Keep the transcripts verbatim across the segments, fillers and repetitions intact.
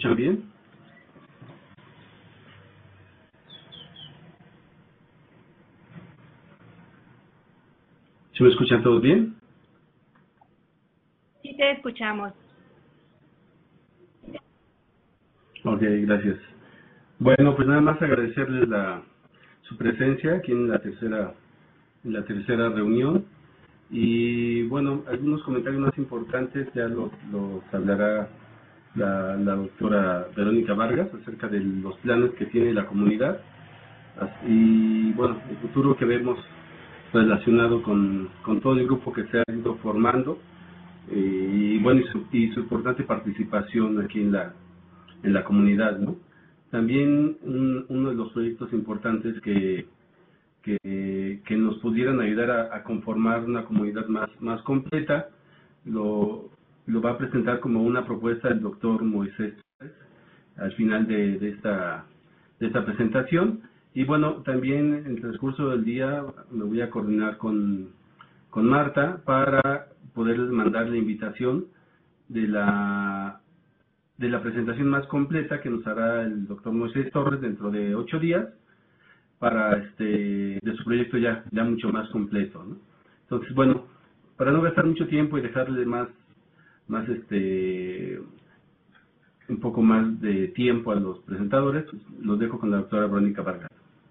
escuchan bien? ¿Sí me escuchan todos bien? Sí, te escuchamos. Ok, gracias. Bueno, pues nada más agradecerles la, su presencia aquí en la tercera, en la tercera reunión. Y bueno, algunos comentarios más importantes ya los, los hablará la, la doctora Verónica Vargas acerca de los planes que tiene la comunidad y bueno, el futuro que vemos relacionado con, con todo el grupo que se ha ido formando y bueno, y su, y su importante participación aquí en la, en la comunidad, ¿no? También un, uno de los proyectos importantes que, que, que nos pudieran ayudar a, a conformar una comunidad más, más completa, lo, lo va a presentar como una propuesta el doctor Moisés al final de, de, esta, de esta presentación. Y bueno, también en el transcurso del día me voy a coordinar con, con Marta para poderles mandar la invitación de la, de la presentación más completa que nos hará el doctor Moisés Torres dentro de ocho días para este de su proyecto ya, ya mucho más completo, ¿no? Entonces, bueno, para no gastar mucho tiempo y dejarle más, más este un poco más de tiempo a los presentadores, pues, los dejo con la doctora Verónica Vargas.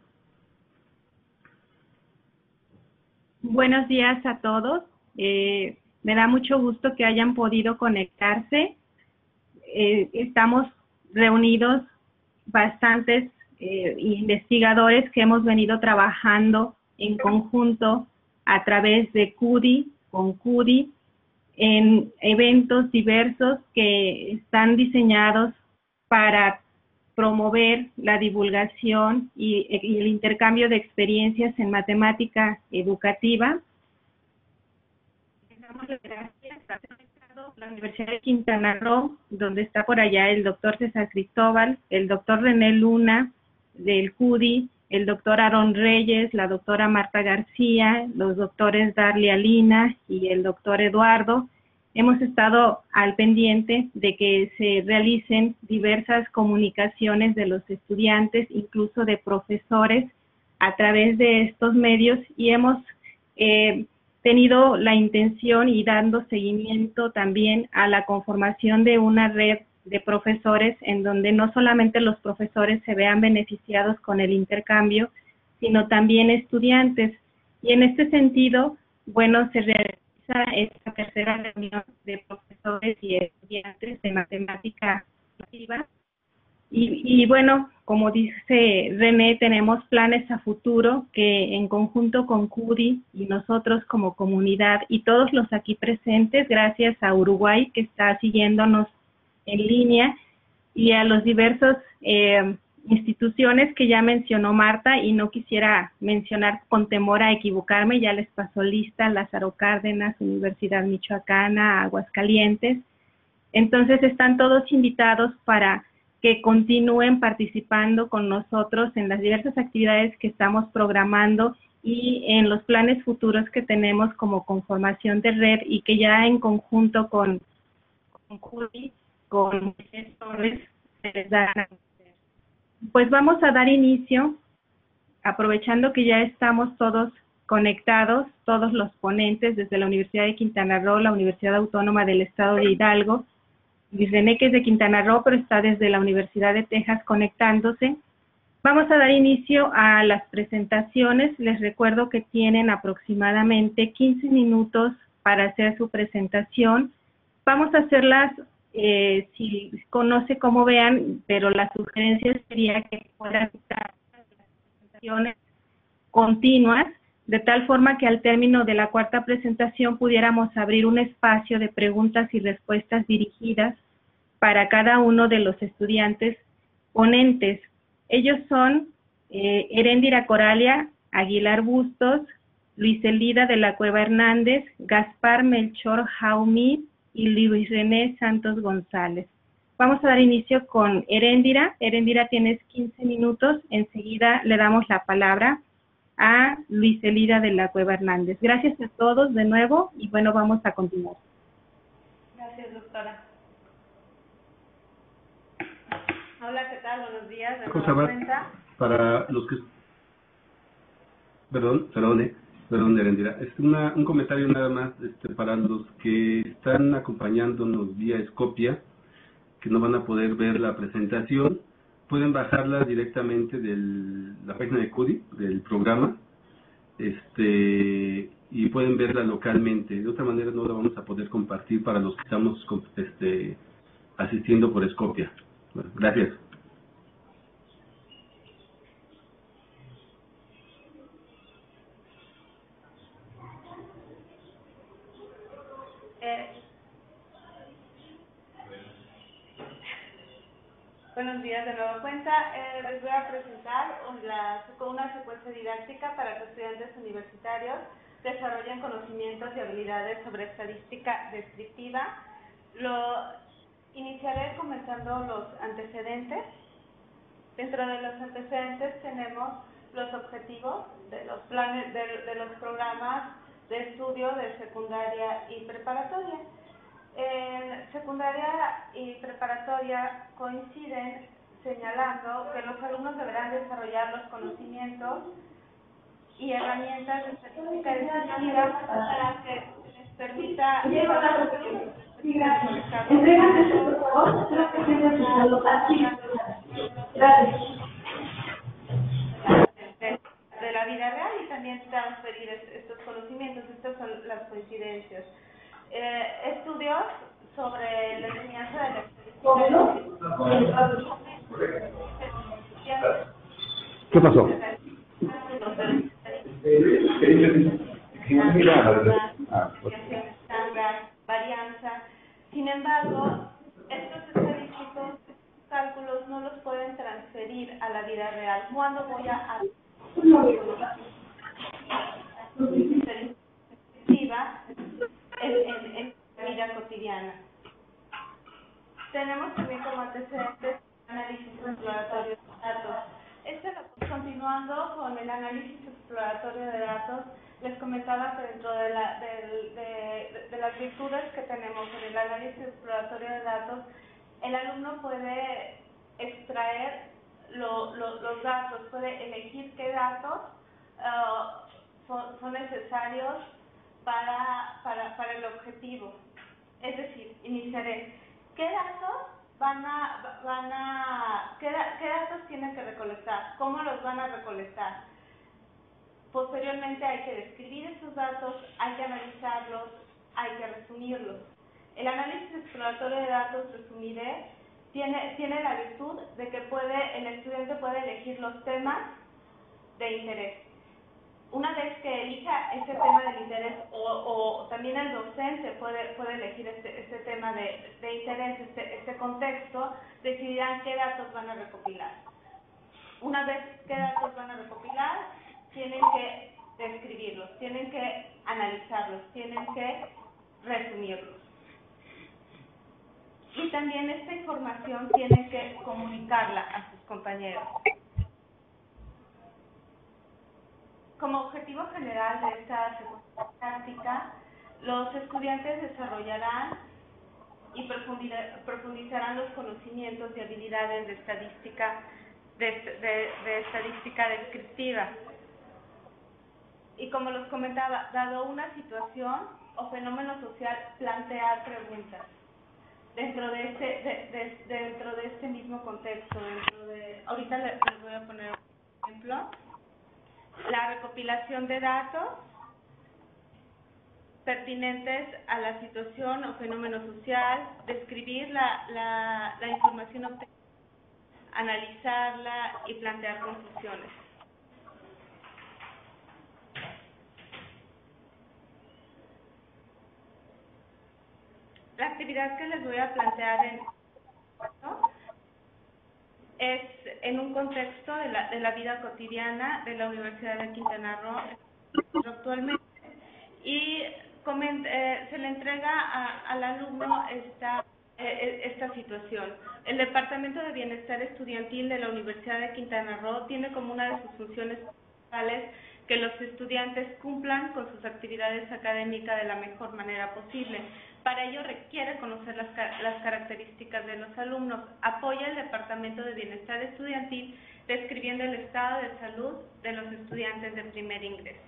Buenos días a todos. Eh, me da mucho gusto que hayan podido conectarse. Eh, estamos reunidos bastantes eh, investigadores que hemos venido trabajando en conjunto a través de CUDI, con CUDI, en eventos diversos que están diseñados para promover la divulgación y, y el intercambio de experiencias en matemática educativa. Les damos las gracias a la Universidad de Quintana Roo, donde está por allá el doctor César Cristóbal, el doctor René Luna del CUDI, el doctor Aarón Reyes, la doctora Marta García, los doctores Darlia Lina y el doctor Eduardo. Hemos estado al pendiente de que se realicen diversas comunicaciones de los estudiantes, incluso de profesores, a través de estos medios y hemos eh, tenido la intención y dando seguimiento también a la conformación de una red de profesores en donde no solamente los profesores se vean beneficiados con el intercambio, sino también estudiantes. Y en este sentido, bueno, se realiza esta tercera reunión de profesores y estudiantes de matemática activa. Y, y bueno, como dice René, tenemos planes a futuro que en conjunto con CUDI y nosotros como comunidad y todos los aquí presentes, gracias a Uruguay que está siguiéndonos en línea y a los diversos eh, instituciones que ya mencionó Marta y no quisiera mencionar con temor a equivocarme, ya les pasó lista Lázaro Cárdenas, Universidad Michoacana, Aguascalientes. Entonces están todos invitados para que continúen participando con nosotros en las diversas actividades que estamos programando y en los planes futuros que tenemos como conformación de red y que ya en conjunto con, con CUDI, con Moisés Torres, se les da. Pues vamos a dar inicio, aprovechando que ya estamos todos conectados, todos los ponentes desde la Universidad de Quintana Roo, la Universidad Autónoma del Estado de Hidalgo, Luis René, que es de Quintana Roo, pero está desde la Universidad de Texas conectándose. Vamos a dar inicio a las presentaciones. Les recuerdo que tienen aproximadamente quince minutos para hacer su presentación. Vamos a hacerlas, eh, si conoce cómo vean, pero la sugerencia sería que puedan estar las presentaciones continuas, de tal forma que al término de la cuarta presentación pudiéramos abrir un espacio de preguntas y respuestas dirigidas para cada uno de los estudiantes ponentes. Ellos son eh, Heréndira Coralia Aguilar Bustos, Luis Elida de la Cueva Hernández, Gaspar Melchor Jaumí y Luis René Santos González. Vamos a dar inicio con Heréndira. Heréndira, tienes quince minutos. Enseguida le damos la palabra a Luis Elida de la Cueva Hernández. Gracias a todos de nuevo y bueno, vamos a continuar. Gracias, doctora. Hola, ¿qué tal? Buenos días. De Cosa nueva más cuenta. para los que... Perdón, perdón, eh, perdón, Erendira. Es una, un comentario nada más este, para los que están acompañándonos vía Scopia, que no van a poder ver la presentación. Pueden bajarla directamente de la página de CUDI, del programa, este y pueden verla localmente. De otra manera no la vamos a poder compartir para los que estamos este, asistiendo por Scopia. Bueno, gracias. Eh, buenos días de nueva cuenta. Eh, les voy a presentar la, una secuencia didáctica para que estudiantes universitarios desarrollen conocimientos y habilidades sobre estadística descriptiva. Lo iniciaré comentando los antecedentes. Dentro de los antecedentes tenemos los objetivos de los planes, de, de los programas de estudio de secundaria y preparatoria. En secundaria y preparatoria coinciden señalando que los alumnos deberán desarrollar los conocimientos y herramientas de estadística descriptiva para que les permita de la vida real y también transferir estos conocimientos. Estas son las coincidencias. Eh, estudios sobre la enseñanza de la estadística. ¿Qué pasó? Varianza. Sin embargo, estos estadísticos, cálculos, no los pueden transferir a la vida real. ¿Cuándo voy a en, en, en la vida cotidiana? Tenemos también como antecedentes análisis exploratorio de datos. Este, continuando con el análisis exploratorio de datos, les comentaba que dentro de, la, de, de, de las virtudes que tenemos en el análisis exploratorio de datos, el alumno puede extraer lo, lo, los datos, puede elegir qué datos uh, son, son necesarios para, para, para el objetivo. Es decir, iniciaré. ¿Qué datos van a, van a, qué, qué datos tienen que recolectar? ¿Cómo los van a recolectar? Posteriormente hay que describir esos datos, hay que analizarlos, hay que resumirlos. El análisis exploratorio de datos, resumiré, tiene, tiene la virtud de que puede, el estudiante puede elegir los temas de interés. Una vez que elija ese tema del interés, o, o también el docente puede, puede elegir este, este tema de, de interés, este, este contexto, decidirán qué datos van a recopilar. Una vez qué datos van a recopilar, tienen que describirlos, tienen que analizarlos, tienen que resumirlos. Y también esta información tienen que comunicarla a sus compañeros. Como objetivo general de esta segunda práctica, los estudiantes desarrollarán y profundizarán los conocimientos y habilidades de estadística, de, de, de estadística descriptiva. Y como los comentaba, dado una situación o fenómeno social, plantear preguntas dentro de este, de, de, dentro de este mismo contexto. Dentro de, ahorita les, les voy a poner un ejemplo. La recopilación de datos pertinentes a la situación o fenómeno social, describir la, la, la información obtenida, analizarla y plantear conclusiones. La actividad que les voy a plantear en, ¿no? es en un contexto de la, de la vida cotidiana de la Universidad de Quintana Roo actualmente, y coment, eh, se le entrega a, al alumno esta, eh, esta situación. El Departamento de Bienestar Estudiantil de la Universidad de Quintana Roo tiene como una de sus funciones principales que los estudiantes cumplan con sus actividades académicas de la mejor manera posible. Para ello requiere conocer las, las características de los alumnos. Apoya el Departamento de Bienestar Estudiantil describiendo el estado de salud de los estudiantes de primer ingreso.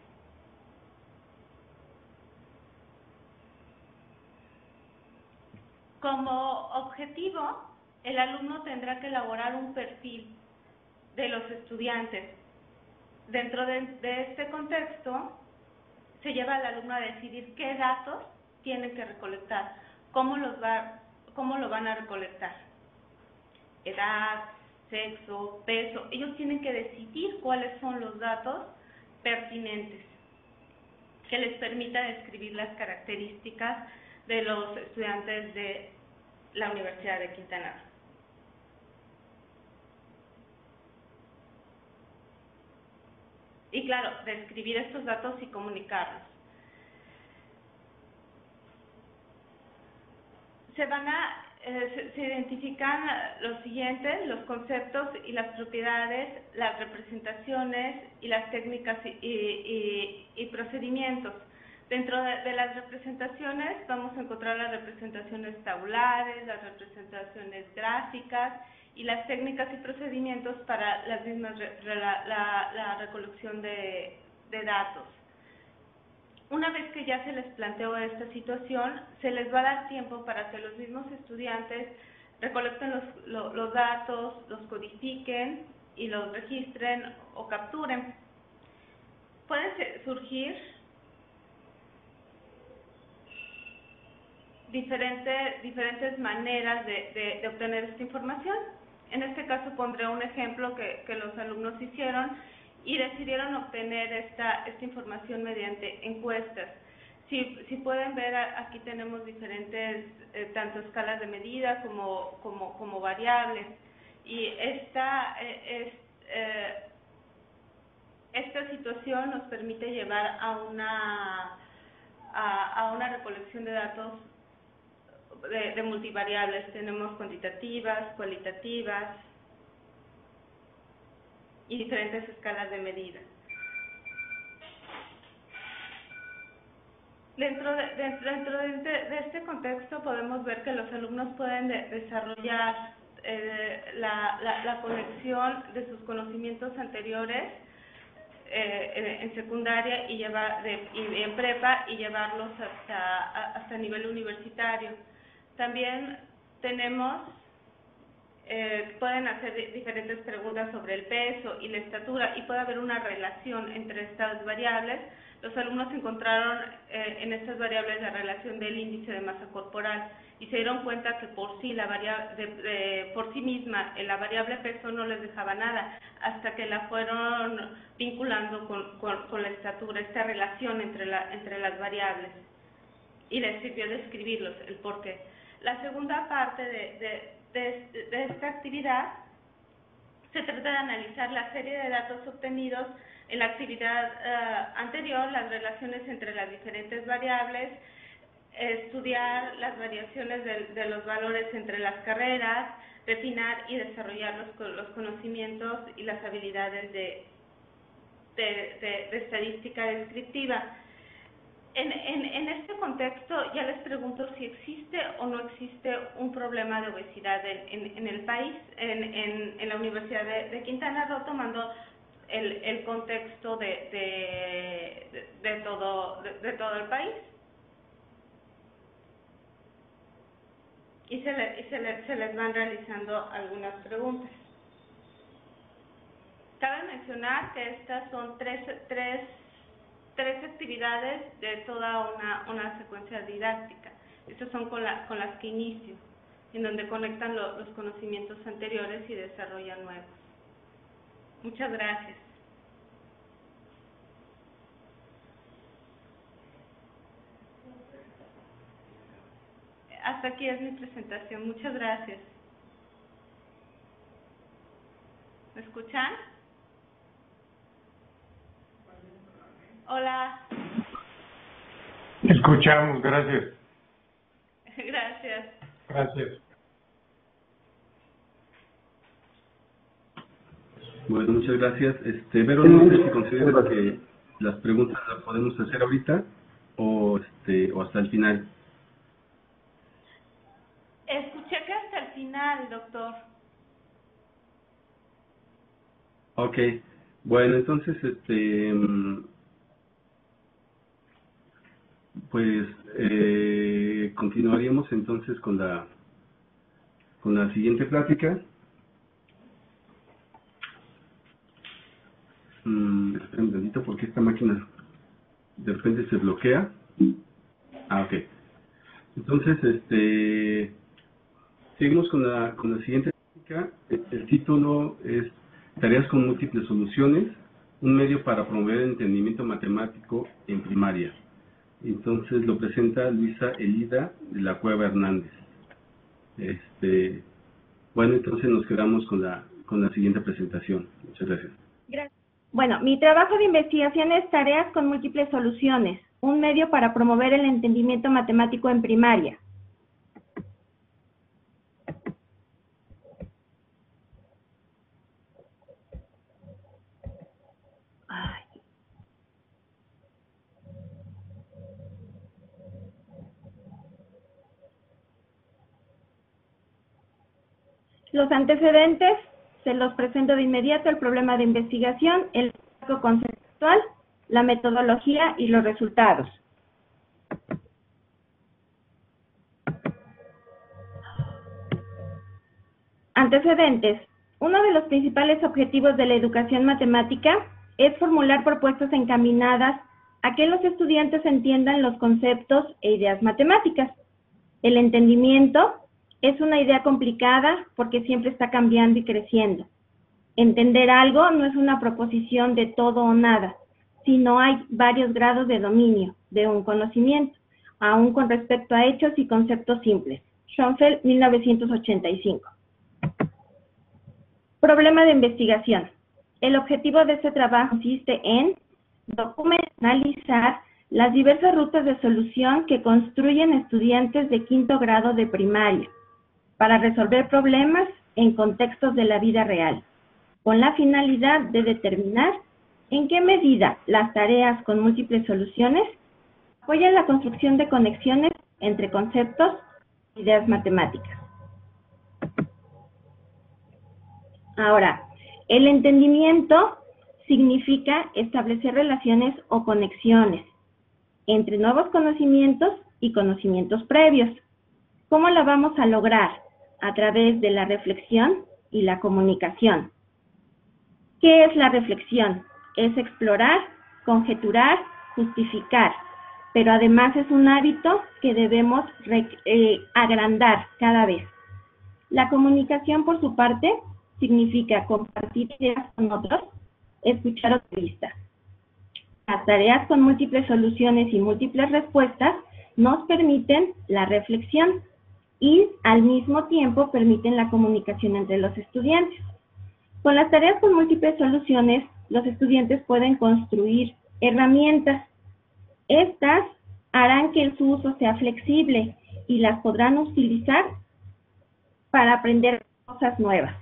Como objetivo, el alumno tendrá que elaborar un perfil de los estudiantes. Dentro de, de este contexto, se lleva al alumno a decidir qué datos tienen que recolectar, cómo, los va, cómo lo van a recolectar. Edad, sexo, peso. Ellos tienen que decidir cuáles son los datos pertinentes que les permita describir las características de los estudiantes de la Universidad de Quintana Roo. Y claro, describir estos datos y comunicarlos. Se van a, eh, se, se identifican los siguientes, los conceptos y las propiedades, las representaciones y las técnicas y, y, y, y procedimientos. Dentro de, de las representaciones vamos a encontrar las representaciones tabulares, las representaciones gráficas y las técnicas y procedimientos para las mismas la, la, la recolección de, de datos. Una vez que ya se les planteó esta situación, se les va a dar tiempo para que los mismos estudiantes recolecten los, los, los datos, los codifiquen y los registren o capturen. Pueden surgir diferentes, diferentes maneras de, de, de obtener esta información. En este caso pondré un ejemplo que, que los alumnos hicieron y decidieron obtener esta, esta información mediante encuestas. Si, si pueden ver, aquí tenemos diferentes, eh, tanto escalas de medida como, como, como variables. Y esta, eh, es, eh, esta situación nos permite llevar a una, a, a una recolección de datos de, de multivariables. Tenemos cuantitativas, cualitativas y diferentes escalas de medida. Dentro de, dentro, dentro de, de este contexto podemos ver que los alumnos pueden de, desarrollar eh, la, la, la conexión de sus conocimientos anteriores eh, en, en secundaria y, llevar de, y en prepa y llevarlos hasta, hasta nivel universitario. También tenemos Eh, pueden hacer diferentes preguntas sobre el peso y la estatura y puede haber una relación entre estas variables. Los alumnos encontraron eh, en estas variables la relación del índice de masa corporal y se dieron cuenta que por sí, la variable, de, de, por sí misma la variable peso no les dejaba nada hasta que la fueron vinculando con, con, con la estatura, esta relación entre, la, entre las variables, y les sirvió describirlos, el porqué. La segunda parte de, de De, de esta actividad se trata de analizar la serie de datos obtenidos en la actividad uh, anterior, las relaciones entre las diferentes variables, estudiar las variaciones de, de los valores entre las carreras, refinar y desarrollar los, los conocimientos y las habilidades de, de, de, de estadística descriptiva. En, en, en este contexto ya les pregunto si existe o no existe un problema de obesidad en, en, en el país, en, en, en la Universidad de, de Quintana Roo, tomando el, el contexto de, de, de, de, todo, de, de todo el país. Y, se, le, y se, le, se les van realizando algunas preguntas. Cabe mencionar que estas son tres, tres tres actividades de toda una, una secuencia didáctica. Estas son con, la, con las que inicio, en donde conectan lo, los conocimientos anteriores y desarrollan nuevos. Muchas gracias. Hasta aquí es mi presentación. Muchas gracias. ¿Me escuchan? Hola. Escuchamos, gracias. Gracias. Gracias. Bueno, muchas gracias. Este, Vero, no sé si considera que las preguntas las podemos hacer ahorita o, este, o hasta el final. Escuché que hasta el final, doctor. Ok, bueno, entonces, este, pues, eh, continuaríamos entonces con la, con la siguiente plática. Mm, espera un tantito porque esta máquina de repente se bloquea. Ah, ok. Entonces, este, seguimos con la, con la siguiente plática. El, el título es Tareas con múltiples soluciones, un medio para promover el entendimiento matemático en primaria. Entonces lo presenta Luisa Elida de la Cueva Hernández. Este, bueno, entonces nos quedamos con la, con la siguiente presentación. Muchas gracias. Gracias. Bueno, mi trabajo de investigación es Tareas con múltiples soluciones, un medio para promover el entendimiento matemático en primaria. Ay. Los antecedentes se los presento de inmediato: el problema de investigación, el marco conceptual, la metodología y los resultados. Antecedentes. Uno de los principales objetivos de la educación matemática es formular propuestas encaminadas a que los estudiantes entiendan los conceptos e ideas matemáticas. El entendimiento es una idea complicada porque siempre está cambiando y creciendo. Entender algo no es una proposición de todo o nada, sino hay varios grados de dominio de un conocimiento, aún con respecto a hechos y conceptos simples. Schoenfeld, mil novecientos ochenta y cinco. Problema de investigación. El objetivo de este trabajo consiste en documentar, analizar las diversas rutas de solución que construyen estudiantes de quinto grado de primaria para resolver problemas en contextos de la vida real, con la finalidad de determinar en qué medida las tareas con múltiples soluciones apoyan la construcción de conexiones entre conceptos e ideas matemáticas. Ahora, el entendimiento significa establecer relaciones o conexiones entre nuevos conocimientos y conocimientos previos. ¿Cómo la vamos a lograr? A través de la reflexión y la comunicación. ¿Qué es la reflexión? Es explorar, conjeturar, justificar, pero además es un hábito que debemos eh, agrandar cada vez. La comunicación, por su parte, significa compartir ideas con otros, escuchar otra vista. Las tareas con múltiples soluciones y múltiples respuestas nos permiten la reflexión y al mismo tiempo permiten la comunicación entre los estudiantes. Con las tareas con múltiples soluciones, los estudiantes pueden construir herramientas. Estas harán que su uso sea flexible y las podrán utilizar para aprender cosas nuevas.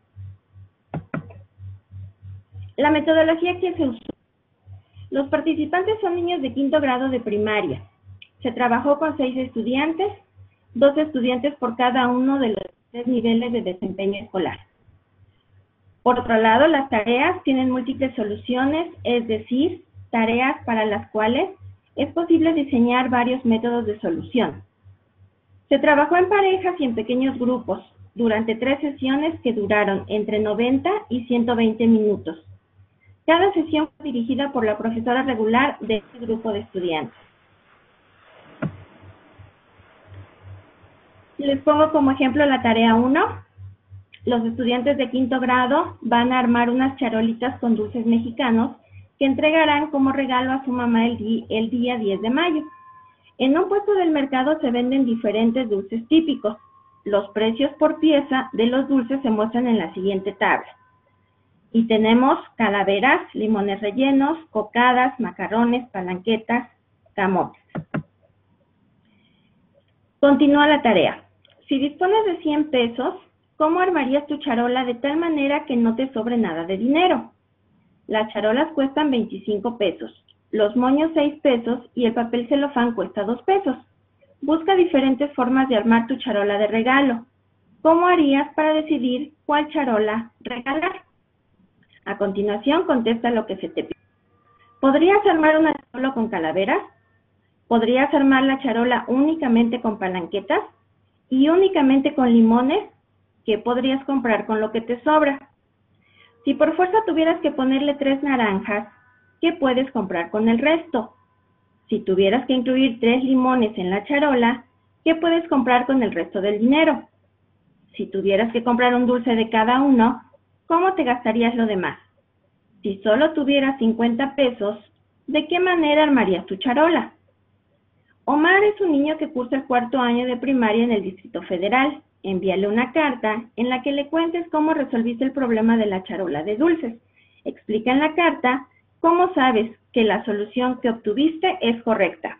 La metodología que se usó. Los participantes son niños de quinto grado de primaria. Se trabajó con seis estudiantes, dos estudiantes por cada uno de los tres niveles de desempeño escolar. Por otro lado, las tareas tienen múltiples soluciones, es decir, tareas para las cuales es posible diseñar varios métodos de solución. Se trabajó en parejas y en pequeños grupos durante tres sesiones que duraron entre noventa y ciento veinte minutos. Cada sesión fue dirigida por la profesora regular de este grupo de estudiantes. Les pongo como ejemplo la tarea uno. Los estudiantes de quinto grado van a armar unas charolitas con dulces mexicanos que entregarán como regalo a su mamá el, di el día diez de mayo. En un puesto del mercado se venden diferentes dulces típicos. Los precios por pieza de los dulces se muestran en la siguiente tabla. Y tenemos calaveras, limones rellenos, cocadas, macarrones, palanquetas, camotes. Continúa la tarea. Si dispones de cien pesos, ¿cómo armarías tu charola de tal manera que no te sobre nada de dinero? Las charolas cuestan veinticinco pesos. Los moños seis pesos y el papel celofán cuesta dos pesos. Busca diferentes formas de armar tu charola de regalo. ¿Cómo harías para decidir cuál charola regalar? A continuación, contesta lo que se te pide. ¿Podrías armar una charola con calaveras? ¿Podrías armar la charola únicamente con palanquetas? ¿Y únicamente con limones? ¿Qué podrías comprar con lo que te sobra? Si por fuerza tuvieras que ponerle tres naranjas, ¿qué puedes comprar con el resto? Si tuvieras que incluir tres limones en la charola, ¿qué puedes comprar con el resto del dinero? Si tuvieras que comprar un dulce de cada uno, ¿cómo te gastarías lo demás? Si solo tuvieras cincuenta pesos, ¿de qué manera armarías tu charola? Omar es un niño que cursa el cuarto año de primaria en el Distrito Federal. Envíale una carta en la que le cuentes cómo resolviste el problema de la charola de dulces. Explica en la carta cómo sabes que la solución que obtuviste es correcta.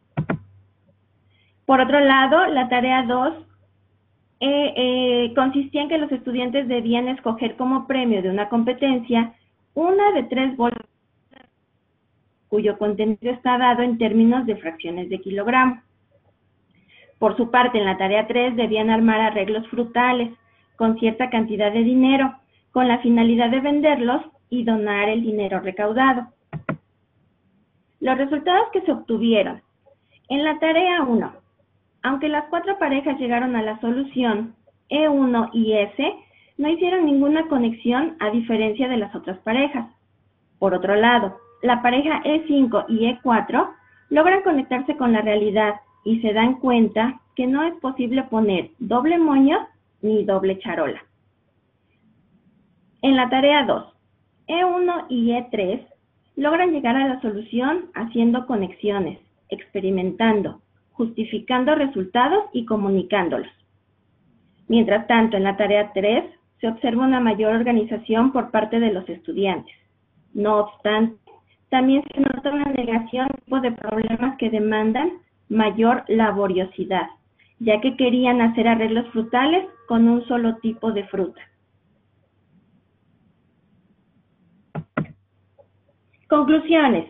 Por otro lado, la tarea dos eh, eh, consistía en que los estudiantes debían escoger como premio de una competencia una de tres bolsas cuyo contenido está dado en términos de fracciones de kilogramo. Por su parte, en la tarea tres debían armar arreglos frutales con cierta cantidad de dinero, con la finalidad de venderlos y donar el dinero recaudado. Los resultados que se obtuvieron. En la tarea uno, aunque las cuatro parejas llegaron a la solución E uno y S, no hicieron ninguna conexión a diferencia de las otras parejas. Por otro lado, la pareja E cinco y E cuatro logran conectarse con la realidad y se dan cuenta que no es posible poner doble moño ni doble charola. En la tarea dos, E uno y E tres logran llegar a la solución haciendo conexiones, experimentando, justificando resultados y comunicándolos. Mientras tanto, en la tarea tres se observa una mayor organización por parte de los estudiantes. No obstante, también se nota una negación tipo de problemas que demandan mayor laboriosidad, ya que querían hacer arreglos frutales con un solo tipo de fruta. Conclusiones.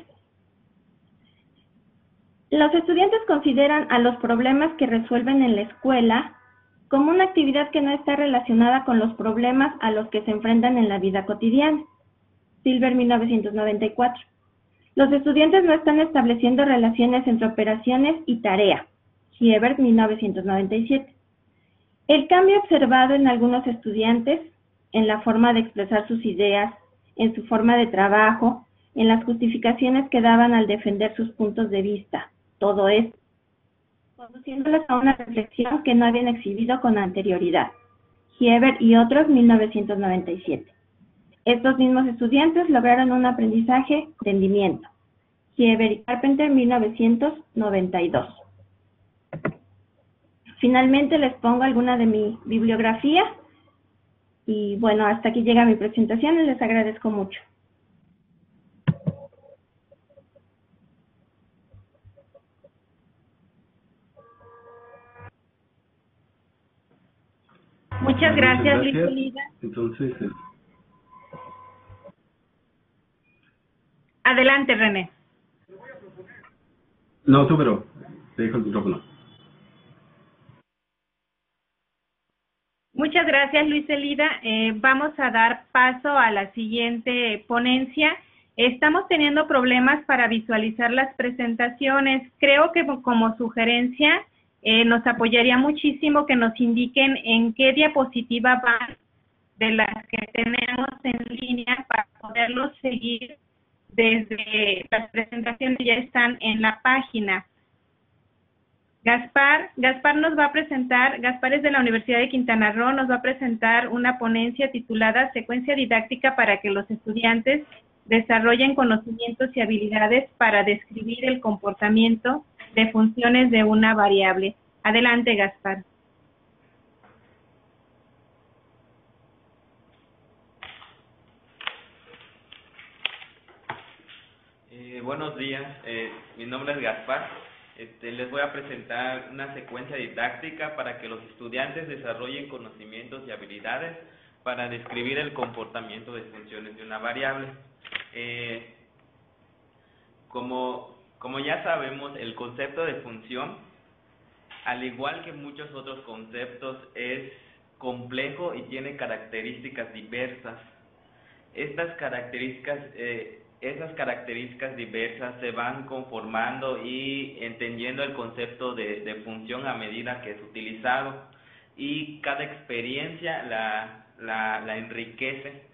Los estudiantes consideran a los problemas que resuelven en la escuela como una actividad que no está relacionada con los problemas a los que se enfrentan en la vida cotidiana. Silver, mil novecientos noventa y cuatro. Los estudiantes no están estableciendo relaciones entre operaciones y tarea. Hiebert, mil novecientos noventa y siete. El cambio observado en algunos estudiantes, en la forma de expresar sus ideas, en su forma de trabajo, en las justificaciones que daban al defender sus puntos de vista, todo esto, conduciéndoles a una reflexión que no habían exhibido con anterioridad. Hiebert y otros, mil novecientos noventa y siete. Estos mismos estudiantes lograron un aprendizaje con entendimiento. Hiebert y Carpenter, mil novecientos noventa y dos. Finalmente les pongo alguna de mi bibliografía. Y bueno, hasta aquí llega mi presentación y les agradezco mucho. Muchas gracias, Muchas gracias. Lisa. Entonces, eh, Adelante, René. no, tú, pero te dejo el micrófono. Muchas gracias, Luis Elida. Eh, vamos a dar paso a la siguiente ponencia. Estamos teniendo problemas para visualizar las presentaciones. Creo que como sugerencia eh, nos apoyaría muchísimo que nos indiquen en qué diapositiva van de las que tenemos en línea para poderlos seguir desde las presentaciones ya están en la página. Gaspar, Gaspar nos va a presentar, Gaspar es de la Universidad de Quintana Roo, nos va a presentar una ponencia titulada Secuencia didáctica para que los estudiantes desarrollen conocimientos y habilidades para describir el comportamiento de funciones de una variable. Adelante, Gaspar. Eh, buenos días, eh, mi nombre es Gaspar. Este, les voy a presentar una secuencia didáctica para que los estudiantes desarrollen conocimientos y habilidades para describir el comportamiento de funciones de una variable. Eh, como, como ya sabemos, el concepto de función, al igual que muchos otros conceptos, es complejo y tiene características diversas. Estas características, eh, esas características diversas se van conformando y entendiendo el concepto de, de función a medida que es utilizado, y cada experiencia la, la, la enriquece.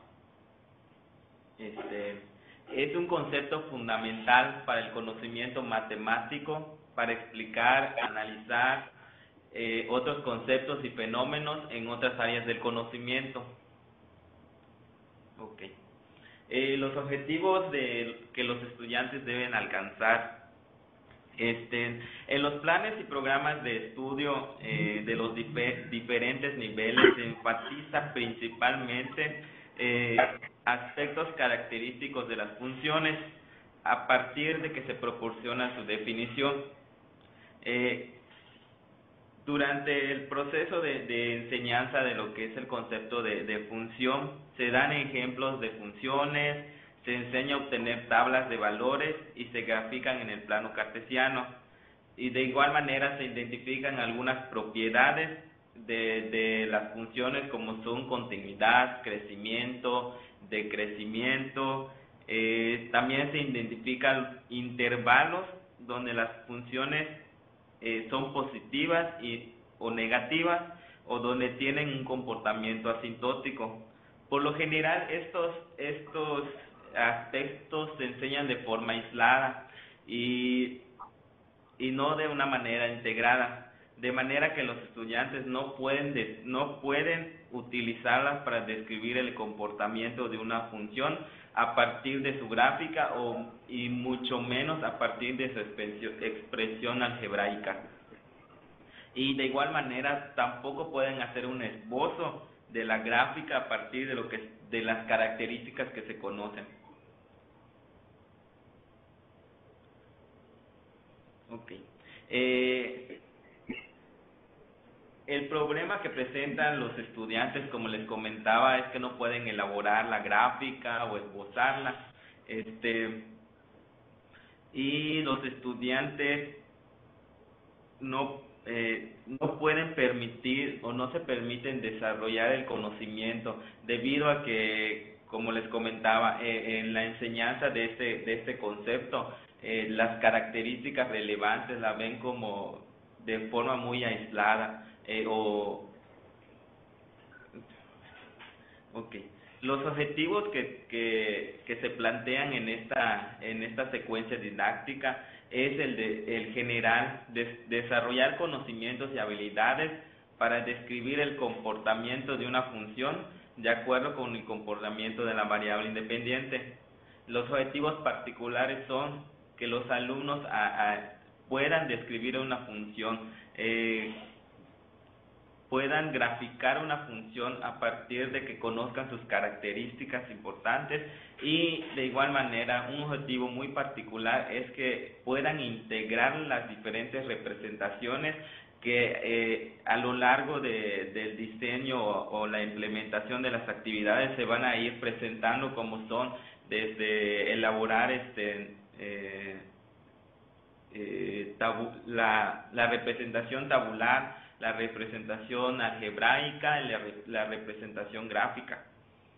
Este, es un concepto fundamental para el conocimiento matemático, para explicar, analizar eh, otros conceptos y fenómenos en otras áreas del conocimiento. Okay. Eh, los objetivos de, que los estudiantes deben alcanzar. Este, en los planes y programas de estudio eh, de los dife diferentes niveles se enfatiza principalmente eh, aspectos característicos de las funciones a partir de que se proporciona su definición. Eh, Durante el proceso de, de enseñanza de lo que es el concepto de, de función, se dan ejemplos de funciones, se enseña a obtener tablas de valores y se grafican en el plano cartesiano. Y de igual manera se identifican algunas propiedades de, de las funciones, como son continuidad, crecimiento, decrecimiento. Eh, también se identifican intervalos donde las funciones Eh, son positivas y, o negativas, o donde tienen un comportamiento asintótico. Por lo general, estos, estos aspectos se enseñan de forma aislada y, y no de una manera integrada, de manera que los estudiantes no pueden, de, no pueden utilizarlas para describir el comportamiento de una función a partir de su gráfica o, y mucho menos a partir de su expresión algebraica. Y de igual manera tampoco pueden hacer un esbozo de la gráfica a partir de, lo que, de las características que se conocen. Okay. Eh, el problema que presentan los estudiantes, como les comentaba, es que no pueden elaborar la gráfica o esbozarla. Este, y los estudiantes no, eh, no pueden permitir o no se permiten desarrollar el conocimiento debido a que, como les comentaba, eh, en la enseñanza de este, de este concepto, eh, las características relevantes la ven como de forma muy aislada. Eh, o okay. Los objetivos que, que, que se plantean en esta, en esta secuencia didáctica es el, de, el general, de, desarrollar conocimientos y habilidades para describir el comportamiento de una función de acuerdo con el comportamiento de la variable independiente. Los objetivos particulares son que los alumnos a, a, puedan describir una función, eh, puedan graficar una función a partir de que conozcan sus características importantes, y de igual manera un objetivo muy particular es que puedan integrar las diferentes representaciones que eh, a lo largo de, del diseño o, o la implementación de las actividades se van a ir presentando, como son desde elaborar este eh, eh, tabu, la, la representación tabular, la representación algebraica y la, la representación gráfica.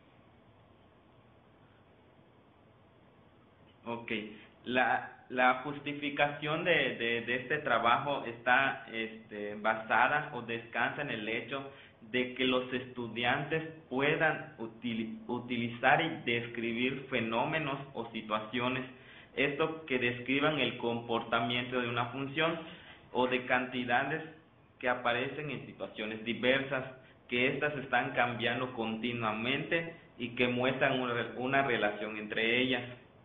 Ok, la, la justificación de, de, de este trabajo está este, basada o descansa en el hecho de que los estudiantes puedan util, utilizar y describir fenómenos o situaciones, esto que describan el comportamiento de una función o de cantidades que aparecen en situaciones diversas, que éstas están cambiando continuamente y que muestran una, una relación entre ellas.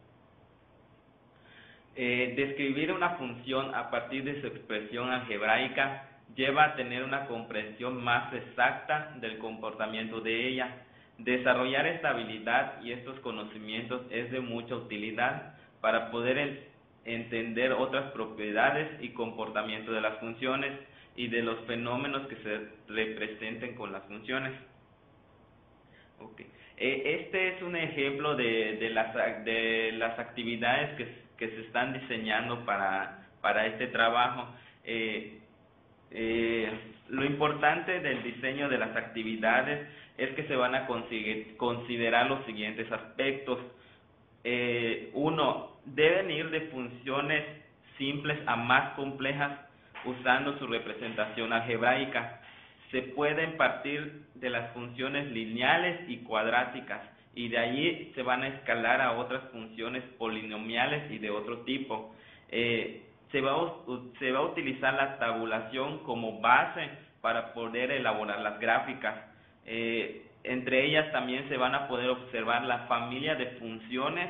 Eh, describir una función a partir de su expresión algebraica lleva a tener una comprensión más exacta del comportamiento de ella. Desarrollar esta habilidad y estos conocimientos es de mucha utilidad para poder el, entender otras propiedades y comportamiento de las funciones y de los fenómenos que se representen con las funciones. Okay. Eh, este es un ejemplo de, de, las, de las actividades que, que se están diseñando para, para este trabajo. Eh, eh, lo importante del diseño de las actividades es que se van a considerar los siguientes aspectos. Eh, uno, deben ir de funciones simples a más complejas usando su representación algebraica. Se pueden partir de las funciones lineales y cuadráticas y de allí se van a escalar a otras funciones polinomiales y de otro tipo. Eh, se, va a, se va a utilizar la tabulación como base para poder elaborar las gráficas. Eh, entre ellas también se van a poder observar la familia de funciones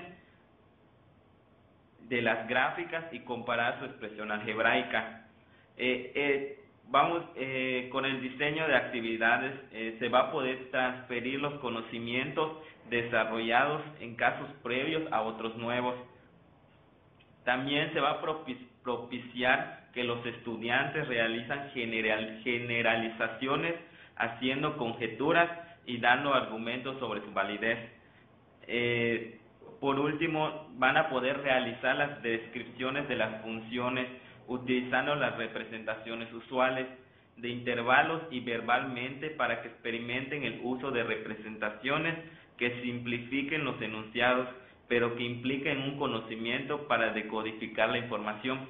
de las gráficas y comparar su expresión algebraica. Eh, eh, vamos, eh, con el diseño de actividades eh, se va a poder transferir los conocimientos desarrollados en casos previos a otros nuevos. También se va a propiciar que los estudiantes realizan general, generalizaciones haciendo conjeturas y dando argumentos sobre su validez. Eh, por último, van a poder realizar las descripciones de las funciones utilizando las representaciones usuales de intervalos y verbalmente para que experimenten el uso de representaciones que simplifiquen los enunciados, pero que impliquen un conocimiento para decodificar la información.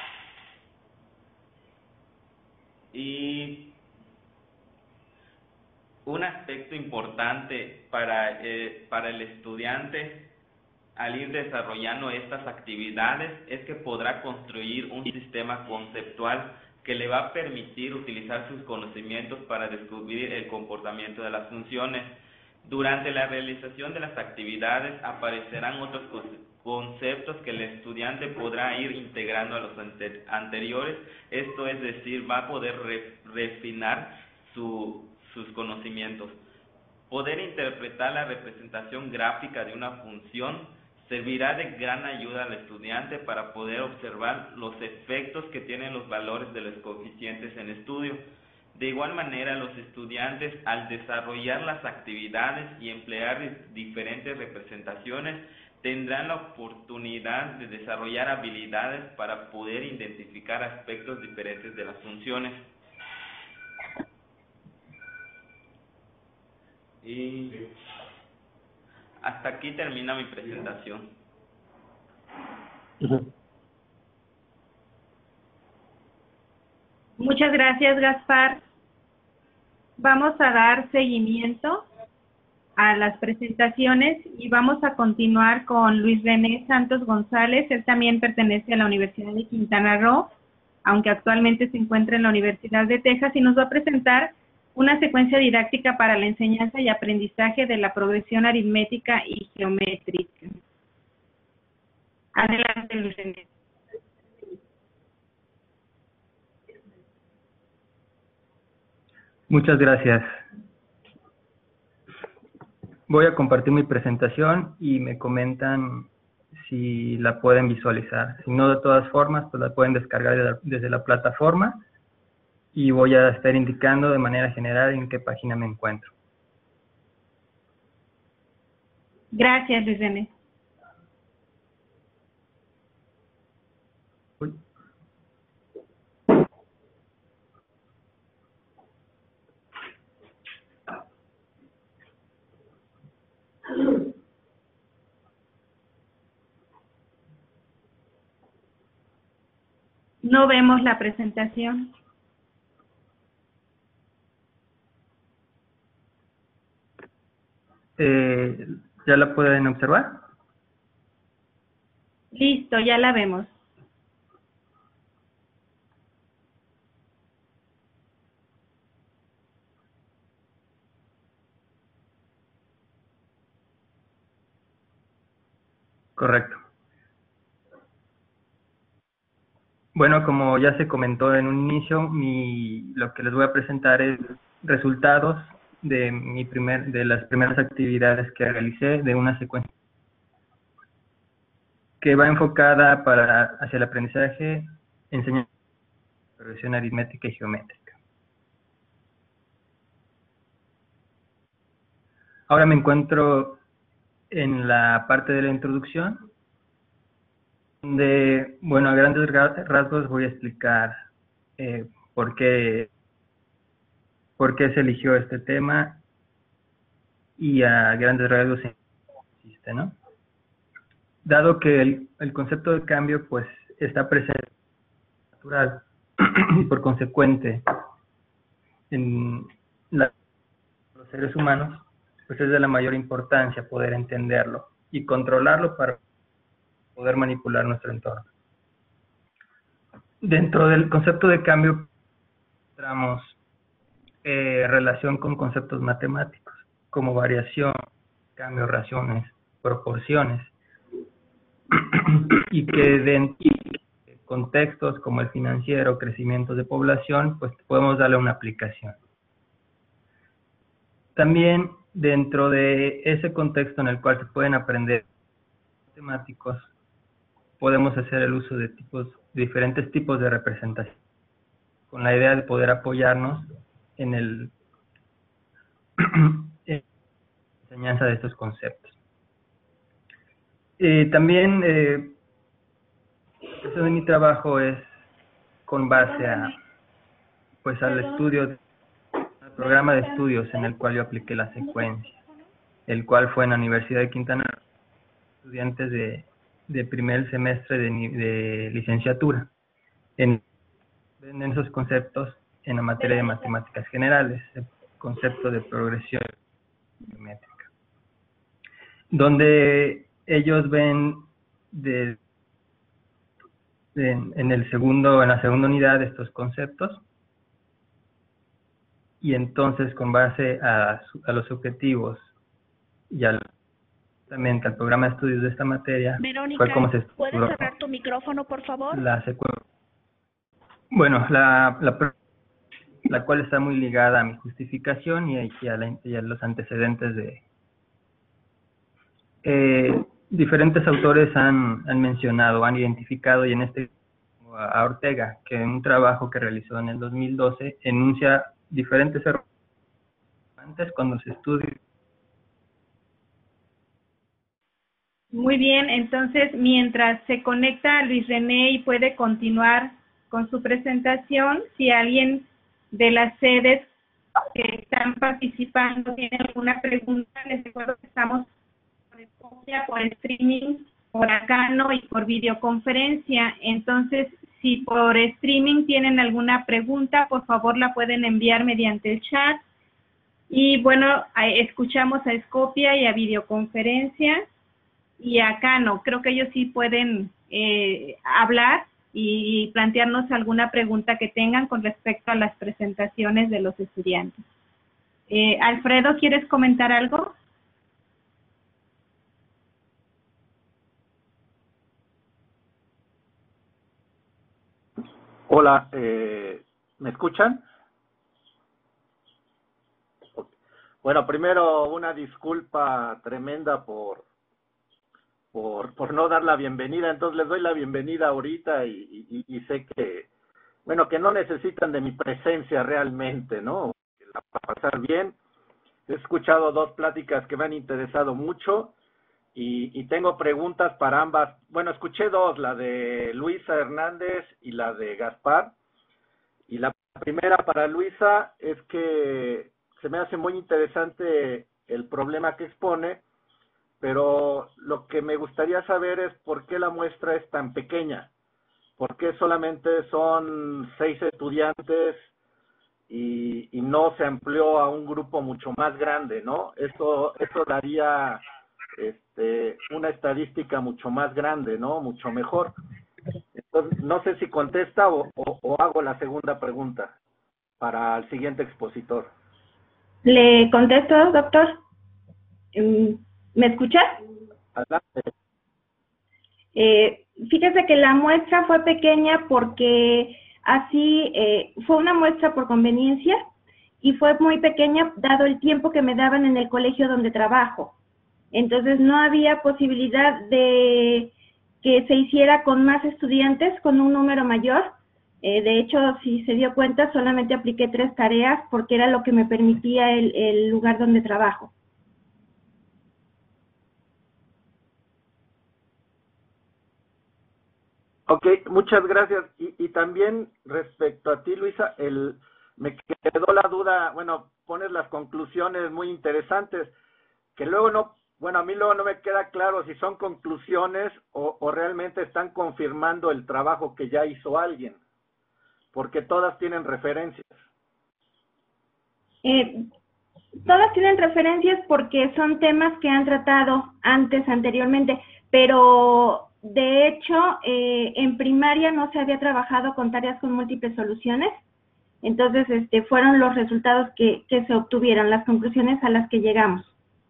Y un aspecto importante para, eh, para el estudiante al ir desarrollando estas actividades es que podrá construir un sistema conceptual que le va a permitir utilizar sus conocimientos para descubrir el comportamiento de las funciones. Durante la realización de las actividades aparecerán otros conceptos que el estudiante podrá ir integrando a los anteriores, esto es decir, va a poder re, refinar su, sus conocimientos. Poder interpretar la representación gráfica de una función servirá de gran ayuda al estudiante para poder observar los efectos que tienen los valores de los coeficientes en estudio. De igual manera, los estudiantes, al desarrollar las actividades y emplear diferentes representaciones, tendrán la oportunidad de desarrollar habilidades para poder identificar aspectos diferentes de las funciones. Y hasta aquí termina mi presentación. Muchas gracias, Gaspar. Vamos a dar seguimiento a las presentaciones y vamos a continuar con Luis René Santos González. Él también pertenece a la Universidad de Quintana Roo, aunque actualmente se encuentra en la Universidad de Texas, y nos va a presentar una secuencia didáctica para la enseñanza y aprendizaje de la progresión aritmética y geométrica. Adelante, Luis René. Muchas gracias. Voy a compartir mi presentación y me comentan si la pueden visualizar. Si no, de todas formas, pues la pueden descargar desde la plataforma y voy a estar indicando de manera general en qué página me encuentro. Gracias, Luis René. Uy. No vemos la presentación. Eh, ¿Ya la pueden observar? Listo, ya la vemos. Correcto. Bueno, como ya se comentó en un inicio, mi, lo que les voy a presentar es resultados de, mi primer, de las primeras actividades que realicé de una secuencia que va enfocada para, hacia el aprendizaje, enseñanza, progresión aritmética y geométrica. Ahora me encuentro en la parte de la introducción De, bueno, a grandes rasgos voy a explicar eh, por qué, por qué se eligió este tema y a grandes rasgos existe, ¿no? Dado que el, el concepto de cambio pues está presente natural y por consecuente en la, los seres humanos, pues es de la mayor importancia poder entenderlo y controlarlo para poder manipular nuestro entorno. Dentro del concepto de cambio encontramos eh, relación con conceptos matemáticos como variación, cambio, razones, proporciones, y que dentro de contextos como el financiero, crecimiento de población, pues podemos darle una aplicación. También dentro de ese contexto en el cual se pueden aprender matemáticos, podemos hacer el uso de tipos, de diferentes tipos de representación, con la idea de poder apoyarnos en el en la enseñanza de estos conceptos. Eh, también, eh, eso de mi trabajo es con base a, pues, al estudio, al programa de estudios en el cual yo apliqué la secuencia, el cual fue en la Universidad de Quintana Roo, estudiantes de, de primer semestre de, de licenciatura, en, en esos conceptos en la materia de matemáticas generales, el concepto de progresión geométrica, donde ellos ven de, de, en el segundo, en la segunda unidad estos conceptos, y entonces con base a, a los objetivos y al, también al programa de estudios de esta materia, Verónica, fue como se ¿puedes cerrar tu micrófono, por favor? La secuencia. Bueno, la, la, la cual está muy ligada a mi justificación y, y, a, la, y a los antecedentes de... Eh, diferentes autores han, han mencionado, han identificado, y en este a Ortega, que en un trabajo que realizó en el dos mil doce enuncia diferentes errores antes cuando se estudia. Muy bien, entonces mientras se conecta Luis René y puede continuar con su presentación, si alguien de las sedes que están participando tiene alguna pregunta, les recuerdo que estamos por Escocia, por streaming, por Acano y por videoconferencia. Entonces, si por streaming tienen alguna pregunta, por favor la pueden enviar mediante el chat. Y bueno, escuchamos a Escopia y a videoconferencia y a Acano. Creo que ellos sí pueden eh, hablar y plantearnos alguna pregunta que tengan con respecto a las presentaciones de los estudiantes. Eh, Alfredo, ¿quieres comentar algo? Hola, eh, ¿me escuchan? Bueno, primero una disculpa tremenda por, por, por no dar la bienvenida, entonces les doy la bienvenida ahorita y, y, y sé que, bueno, que no necesitan de mi presencia realmente, ¿no? La para pasar bien. He escuchado dos pláticas que me han interesado mucho y, y tengo preguntas para ambas. Bueno, escuché dos, la de Luisa Hernández y la de Gaspar. Y la primera para Luisa es que se me hace muy interesante el problema que expone, pero lo que me gustaría saber es por qué la muestra es tan pequeña, por qué solamente son seis estudiantes y, y no se amplió a un grupo mucho más grande, ¿no? Eso, eso daría este, una estadística mucho más grande, ¿no? Mucho mejor. Entonces, no sé si contesta o, o, o hago la segunda pregunta para el siguiente expositor. ¿Le contesto, doctor? ¿Me escuchas? Adelante. Eh, fíjese que la muestra fue pequeña porque así eh, fue una muestra por conveniencia y fue muy pequeña dado el tiempo que me daban en el colegio donde trabajo. Entonces no había posibilidad de que se hiciera con más estudiantes, con un número mayor. Eh, de hecho, si se dio cuenta, solamente apliqué tres tareas porque era lo que me permitía el, el lugar donde trabajo. Ok, muchas gracias. Y, y también respecto a ti, Luisa, el, me quedó la duda, bueno, pones las conclusiones muy interesantes, que luego no, bueno, a mí luego no me queda claro si son conclusiones o, o realmente están confirmando el trabajo que ya hizo alguien, porque todas tienen referencias. Eh, todas tienen referencias porque son temas que han tratado antes, anteriormente, pero de hecho eh, en primaria no se había trabajado con tareas con múltiples soluciones, entonces este fueron los resultados que, que se obtuvieron, las conclusiones a las que llegamos.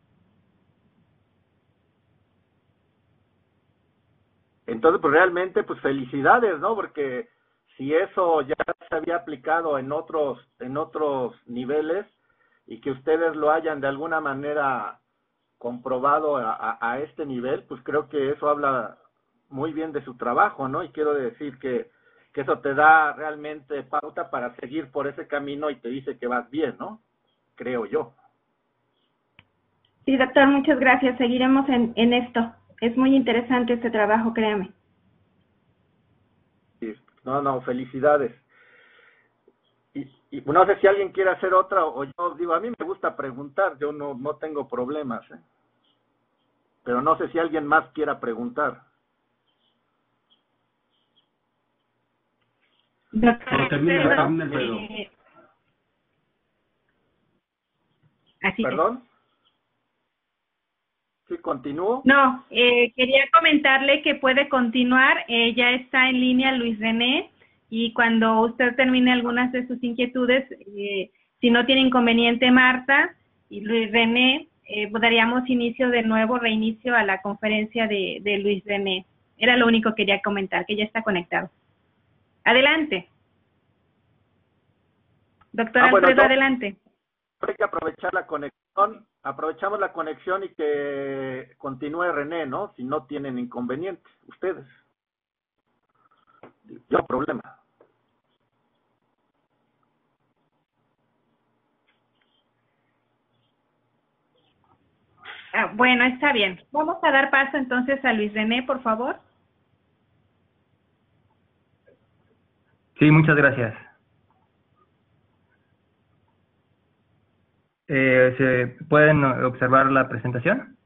Entonces, pues realmente, pues felicidades, ¿no? Porque si eso ya se había aplicado en otros, en otros niveles y que ustedes lo hayan de alguna manera comprobado a, a, a este nivel, pues creo que eso habla muy bien de su trabajo, ¿no? Y quiero decir que, que eso te da realmente pauta para seguir por ese camino y te dice que vas bien, ¿no? Creo yo. Sí, doctor, muchas gracias. Seguiremos en, en esto. Es muy interesante este trabajo, créame. Sí, no, no, felicidades. Y, y no sé si alguien quiere hacer otra o yo digo, a mí me gusta preguntar, yo no, no tengo problemas, ¿eh? Pero no sé si alguien más quiera preguntar. Doctor, No, termina, termina el pedo. eh, así ¿Perdón? ¿Sí continúo? No, eh, quería comentarle que puede continuar, eh, ya está en línea Luis René, y cuando usted termine algunas de sus inquietudes, eh, si no tiene inconveniente Marta y Luis René, eh, daríamos inicio de nuevo, reinicio a la conferencia de, de Luis René. Era lo único que quería comentar, que ya está conectado. Adelante. Doctor Ah, bueno, Alfredo, yo, adelante. hay que aprovechar la conexión, aprovechamos la conexión y que continúe René, ¿no? Si no tienen inconveniente, ustedes. Yo no problema. Ah, bueno, está bien. Vamos a dar paso entonces a Luis René, por favor. Sí, muchas gracias. Eh, ¿se pueden observar la presentación?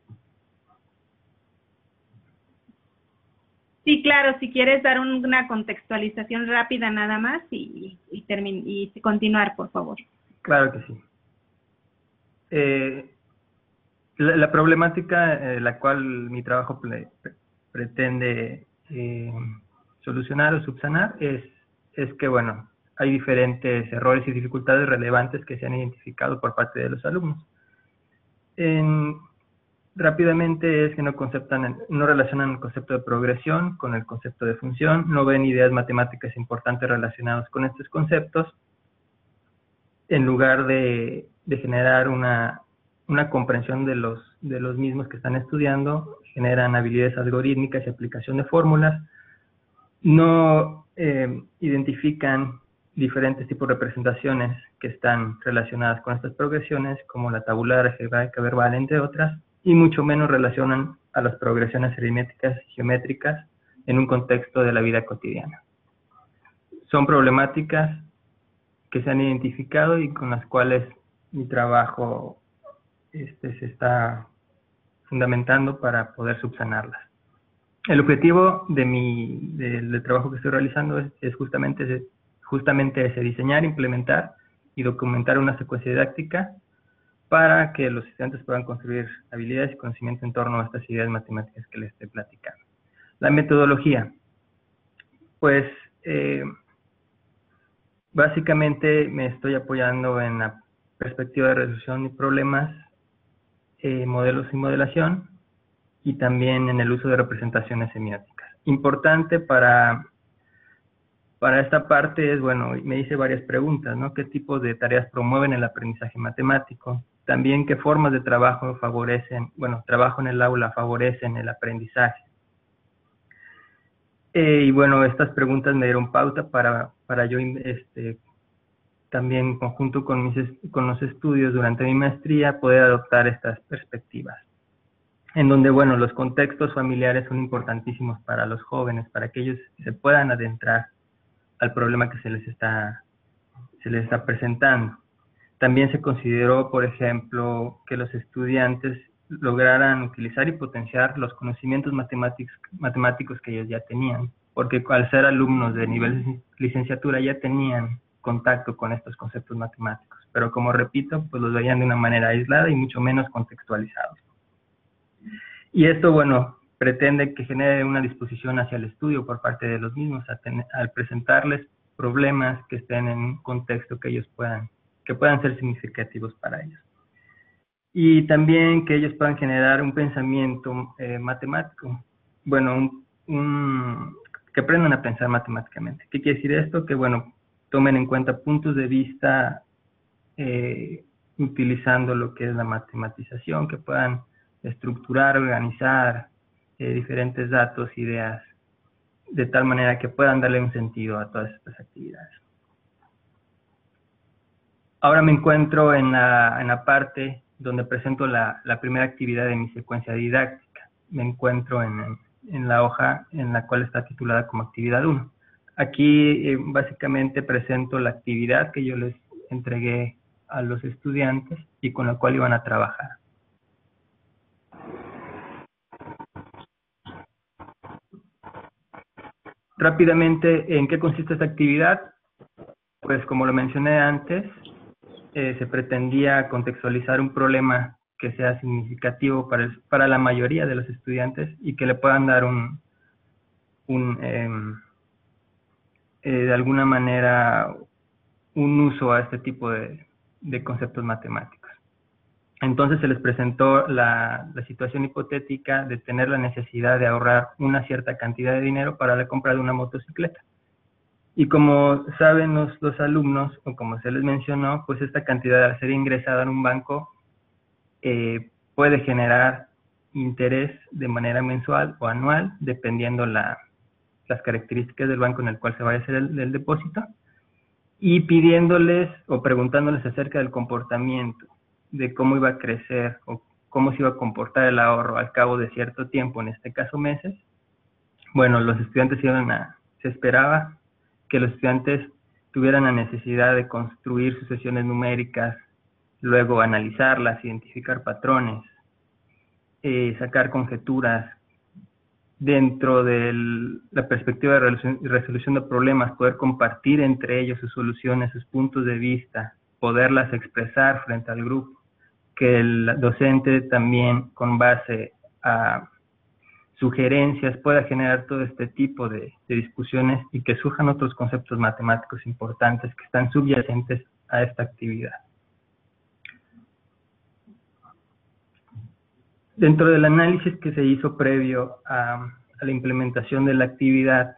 Sí, claro, si quieres dar un, una contextualización rápida nada más y, y, termin y continuar, por favor. Claro que sí. Eh, la, la problemática eh, la cual mi trabajo pre pretende eh, solucionar o subsanar es, es que, bueno, hay diferentes errores y dificultades relevantes que se han identificado por parte de los alumnos. En, rápidamente es que no, conceptan, no relacionan el concepto de progresión con el concepto de función, no ven ideas matemáticas importantes relacionadas con estos conceptos, en lugar de, de generar una, una comprensión de los, de los mismos que están estudiando, generan habilidades algorítmicas y aplicación de fórmulas, no eh, identifican diferentes tipos de representaciones que están relacionadas con estas progresiones, como la tabular, algebraica, verbal, entre otras, y mucho menos relacionan a las progresiones aritméticas y geométricas en un contexto de la vida cotidiana. Son problemáticas que se han identificado y con las cuales mi trabajo este, se está fundamentando para poder subsanarlas. El objetivo de mi, de, del trabajo que estoy realizando es, es justamente, ese, justamente ese, diseñar, implementar y documentar una secuencia didáctica para que los estudiantes puedan construir habilidades y conocimiento en torno a estas ideas matemáticas que les estoy platicando. La metodología, pues eh, básicamente me estoy apoyando en la perspectiva de resolución de problemas, eh, modelos y modelación, y también en el uso de representaciones semióticas. Importante para, para esta parte es, bueno, me hice varias preguntas, ¿no? ¿Qué tipos de tareas promueven el aprendizaje matemático? También qué formas de trabajo favorecen, bueno, trabajo en el aula favorecen el aprendizaje. Eh, y bueno, estas preguntas me dieron pauta para, para yo este, también en conjunto con, mis, con los estudios durante mi maestría poder adoptar estas perspectivas. en donde, bueno, los contextos familiares son importantísimos para los jóvenes, para que ellos se puedan adentrar al problema que se les está, se les está presentando. También se consideró, por ejemplo, que los estudiantes lograran utilizar y potenciar los conocimientos matemáticos, matemáticos que ellos ya tenían, porque al ser alumnos de nivel de licenciatura ya tenían contacto con estos conceptos matemáticos, pero como repito, pues los veían de una manera aislada y mucho menos contextualizados. Y esto, bueno, pretende que genere una disposición hacia el estudio por parte de los mismos, a tener, al presentarles problemas que estén en un contexto que ellos puedan, que puedan ser significativos para ellos. Y también que ellos puedan generar un pensamiento eh, matemático, bueno, un, un, que aprendan a pensar matemáticamente. ¿Qué quiere decir esto? Que, bueno, tomen en cuenta puntos de vista eh, utilizando lo que es la matematización, que puedan estructurar, organizar eh, diferentes datos, ideas, de tal manera que puedan darle un sentido a todas estas actividades. Ahora me encuentro en la, en la parte donde presento la, la primera actividad de mi secuencia didáctica. Me encuentro en, en la hoja en la cual está titulada como actividad uno. Aquí eh, básicamente presento la actividad que yo les entregué a los estudiantes y con la cual iban a trabajar. Rápidamente, ¿en qué consiste esta actividad? Pues como lo mencioné antes, eh, se pretendía contextualizar un problema que sea significativo para, el, para la mayoría de los estudiantes y que le puedan dar un, un eh, eh, de alguna manera, un uso a este tipo de, de conceptos matemáticos. Entonces se les presentó la, la situación hipotética de tener la necesidad de ahorrar una cierta cantidad de dinero para la compra de una motocicleta. Y como saben los, los alumnos, o como se les mencionó, pues esta cantidad al ser ingresada en un banco eh, puede generar interés de manera mensual o anual, dependiendo la, las características del banco en el cual se vaya a hacer el, el depósito, y pidiéndoles o preguntándoles acerca del comportamiento, de cómo iba a crecer o cómo se iba a comportar el ahorro al cabo de cierto tiempo, en este caso meses. Bueno, los estudiantes iban a, se esperaba que los estudiantes tuvieran la necesidad de construir sucesiones numéricas, luego analizarlas, identificar patrones, eh, sacar conjeturas, dentro de la perspectiva de resolución de problemas, poder compartir entre ellos sus soluciones, sus puntos de vista, poderlas expresar frente al grupo, que el docente también con base a sugerencias pueda generar todo este tipo de, de discusiones y que surjan otros conceptos matemáticos importantes que están subyacentes a esta actividad. Dentro del análisis que se hizo previo a, a la implementación de la actividad,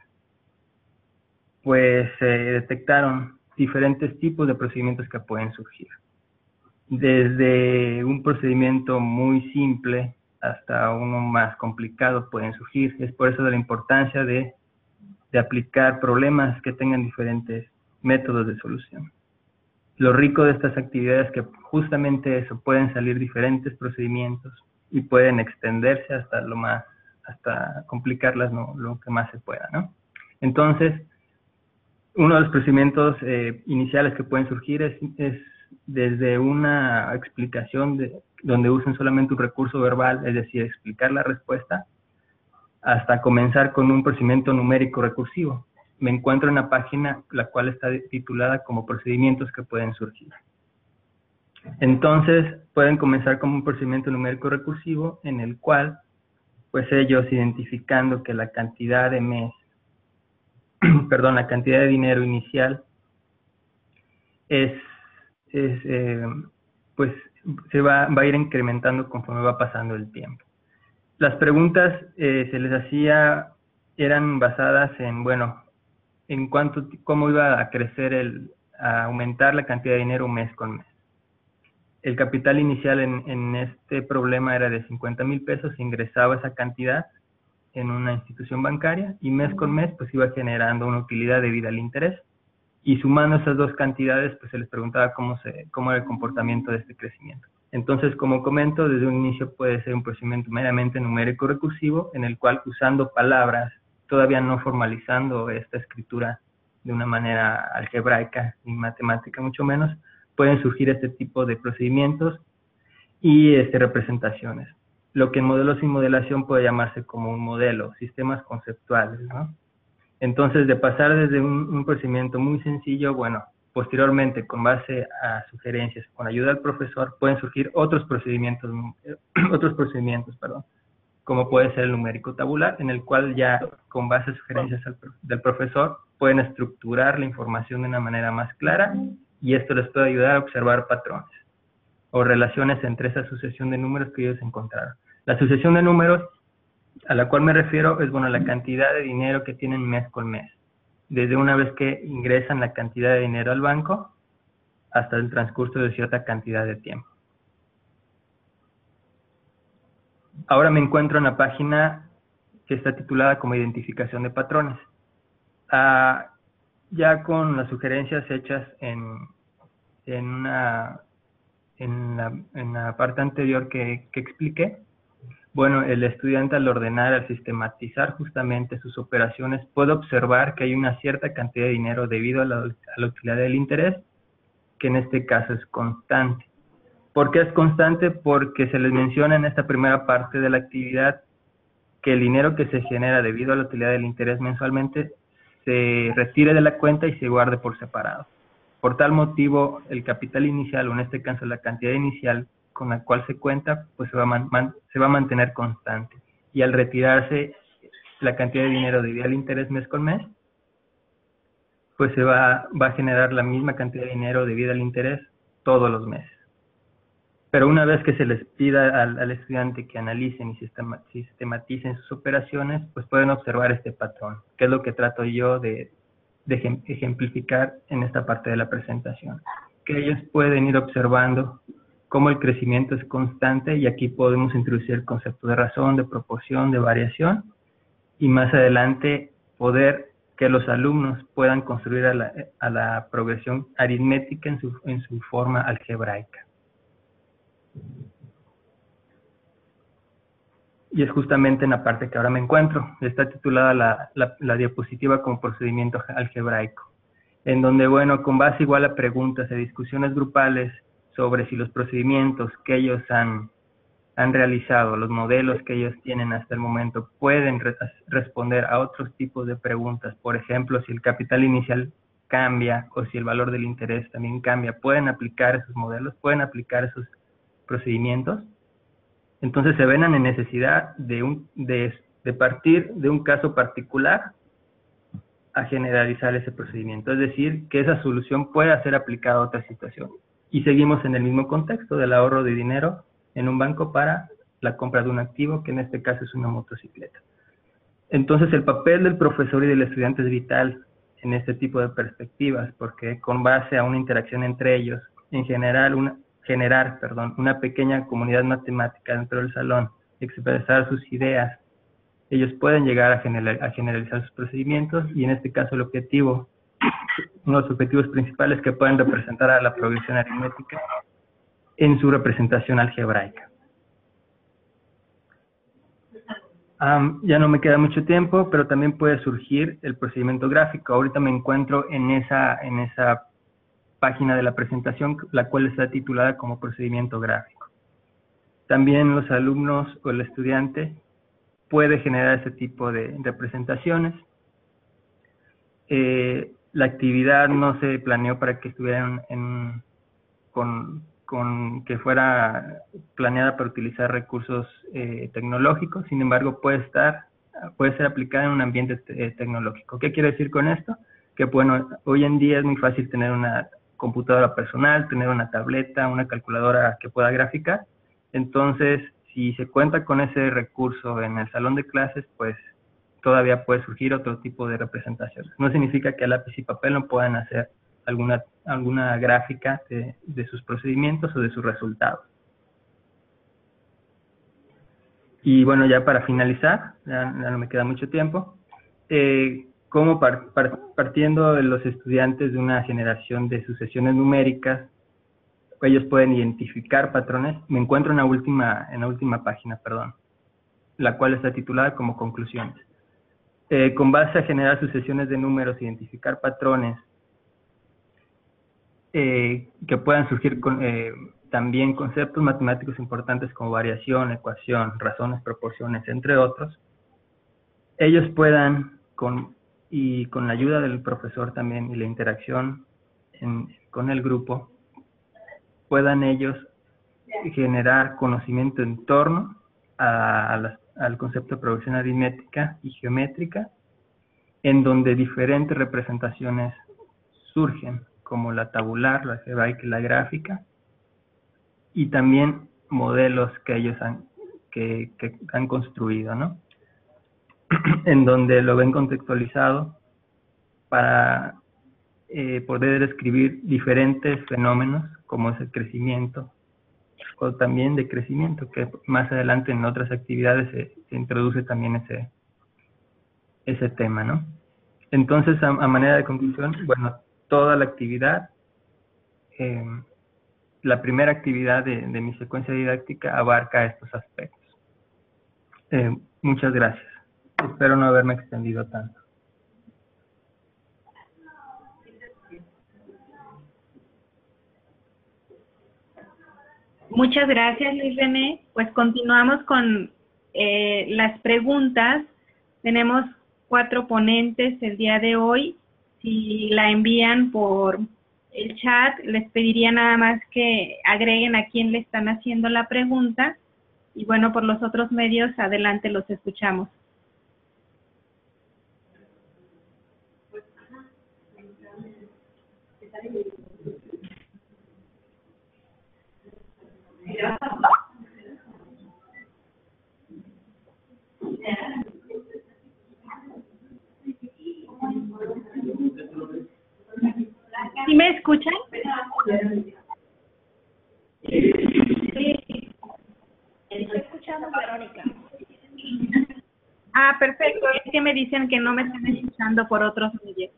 pues se eh, detectaron diferentes tipos de procedimientos que pueden surgir. Desde un procedimiento muy simple hasta uno más complicado pueden surgir. Es por eso de la importancia de, de aplicar problemas que tengan diferentes métodos de solución. Lo rico de estas actividades es que justamente eso, pueden salir diferentes procedimientos y pueden extenderse hasta lo más, hasta complicarlas no, lo que más se pueda, ¿no? Entonces, uno de los procedimientos eh, iniciales que pueden surgir es, es desde una explicación de, donde usen solamente un recurso verbal, es decir, explicar la respuesta, hasta comenzar con un procedimiento numérico recursivo. Me encuentro en una página la cual está titulada como procedimientos que pueden surgir. Entonces, pueden comenzar con un procedimiento numérico recursivo en el cual, pues ellos identificando que la cantidad de mes, perdón, la cantidad de dinero inicial es, es eh, pues se va, va a ir incrementando conforme va pasando el tiempo. Las preguntas eh, se les hacía, eran basadas en, bueno, en cuánto, cómo iba a crecer, el, a aumentar la cantidad de dinero mes con mes. El capital inicial en, en este problema era de cincuenta mil pesos, ingresaba esa cantidad en una institución bancaria y mes con mes pues iba generando una utilidad debida al interés, y sumando esas dos cantidades pues se les preguntaba cómo, se, cómo era el comportamiento de este crecimiento. Entonces, como comento, desde un inicio puede ser un procedimiento meramente numérico recursivo, en el cual, usando palabras, todavía no formalizando esta escritura de una manera algebraica ni matemática, mucho menos, pueden surgir este tipo de procedimientos y este, representaciones. Lo que en modelos sin modelación puede llamarse como un modelo, sistemas conceptuales, ¿no? Entonces, de pasar desde un, un procedimiento muy sencillo, bueno, posteriormente, con base a sugerencias, con ayuda del profesor, pueden surgir otros procedimientos, otros procedimientos, perdón, como puede ser el numérico tabular, en el cual ya, con base a sugerencias al, del profesor, pueden estructurar la información de una manera más clara, y esto les puede ayudar a observar patrones o relaciones entre esa sucesión de números que ellos encontraron. La sucesión de números a la cual me refiero es, bueno, la cantidad de dinero que tienen mes con mes, desde una vez que ingresan la cantidad de dinero al banco hasta el transcurso de cierta cantidad de tiempo. Ahora me encuentro en la página que está titulada como identificación de patrones. Ah, ya con las sugerencias hechas en, en, una, en, la, en la parte anterior que, que expliqué, bueno, el estudiante al ordenar, al sistematizar justamente sus operaciones, puede observar que hay una cierta cantidad de dinero debido a la, a la utilidad del interés, que en este caso es constante. ¿Por qué es constante? Porque se les menciona en esta primera parte de la actividad que el dinero que se genera debido a la utilidad del interés mensualmente se retire de la cuenta y se guarde por separado. Por tal motivo, el capital inicial, o en este caso la cantidad inicial con la cual se cuenta, pues se va a, man, man, se va a mantener constante. Y al retirarse la cantidad de dinero debido al interés mes con mes, pues se va, va a generar la misma cantidad de dinero debido al interés todos los meses. Pero una vez que se les pida al, al estudiante que analicen y sistematicen sus operaciones, pues pueden observar este patrón, que es lo que trato yo de, de ejemplificar en esta parte de la presentación. Que ellos pueden ir observando cómo el crecimiento es constante, y aquí podemos introducir el concepto de razón, de proporción, de variación, y más adelante poder que los alumnos puedan construir a la, a la progresión aritmética en su, en su forma algebraica. Y es justamente en la parte que ahora me encuentro. Está titulada la, la, la diapositiva como procedimiento algebraico, en donde, bueno, con base igual a preguntas y discusiones grupales sobre si los procedimientos que ellos han, han realizado, los modelos que ellos tienen hasta el momento, pueden re responder a otros tipos de preguntas. Por ejemplo, si el capital inicial cambia o si el valor del interés también cambia, pueden aplicar esos modelos, pueden aplicar esos procedimientos. Entonces se ven en necesidad de, un, de, de partir de un caso particular a generalizar ese procedimiento, es decir, que esa solución pueda ser aplicada a otra situación. Y seguimos en el mismo contexto del ahorro de dinero en un banco para la compra de un activo, que en este caso es una motocicleta. Entonces el papel del profesor y del estudiante es vital en este tipo de perspectivas, porque con base a una interacción entre ellos, en general una, generar perdón, una pequeña comunidad matemática dentro del salón, expresar sus ideas, ellos pueden llegar a, general, a generalizar sus procedimientos, y en este caso el objetivo, uno de los objetivos principales, que pueden representar a la progresión aritmética en su representación algebraica. Um, ya no me queda mucho tiempo, pero también puede surgir el procedimiento gráfico. Ahorita me encuentro en esa, en esa página de la presentación, la cual está titulada como procedimiento gráfico. También los alumnos o el estudiante puede generar ese tipo de representaciones. Eh, la actividad no se planeó para que estuvieran en, con, con que fuera planeada para utilizar recursos eh, tecnológicos, sin embargo puede estar, puede ser aplicada en un ambiente te tecnológico. ¿Qué quiero decir con esto? Que bueno, hoy en día es muy fácil tener una computadora personal, tener una tableta, una calculadora que pueda graficar. Entonces, si se cuenta con ese recurso en el salón de clases, pues todavía puede surgir otro tipo de representaciones. No significa que a lápiz y papel no puedan hacer alguna, alguna gráfica de, de sus procedimientos o de sus resultados. Y bueno, ya para finalizar, ya, ya no me queda mucho tiempo, eh, como par, par, partiendo de los estudiantes de una generación de sucesiones numéricas, ellos pueden identificar patrones. Me encuentro en la última, en la última página, perdón, la cual está titulada como conclusiones. Eh, con base a generar sucesiones de números, identificar patrones eh, que puedan surgir con, eh, también conceptos matemáticos importantes como variación, ecuación, razones, proporciones, entre otros, ellos puedan, con, y con la ayuda del profesor también y la interacción en, con el grupo, puedan ellos generar conocimiento en torno a, a las, al concepto de progresión aritmética y geométrica, en donde diferentes representaciones surgen, como la tabular, la algebraica y la gráfica, y también modelos que ellos han, que, que han construido, ¿no? En donde lo ven contextualizado para eh, poder describir diferentes fenómenos, como es el crecimiento, o también de crecimiento, que más adelante en otras actividades se, se introduce también ese, ese tema, ¿no? Entonces, a, a manera de conclusión, bueno, toda la actividad, eh, la primera actividad de, de mi secuencia didáctica abarca estos aspectos. Eh, muchas gracias. Espero no haberme extendido tanto. Muchas gracias, Luis René. Pues continuamos con eh, las preguntas. Tenemos cuatro ponentes el día de hoy. Si la envían por el chat, les pediría nada más que agreguen a quién le están haciendo la pregunta. Y bueno, por los otros medios, adelante, los escuchamos. ¿Sí me escuchan? Sí. Estoy escuchando, Verónica. Ah, perfecto. Es que me dicen que no me están escuchando por otros medios.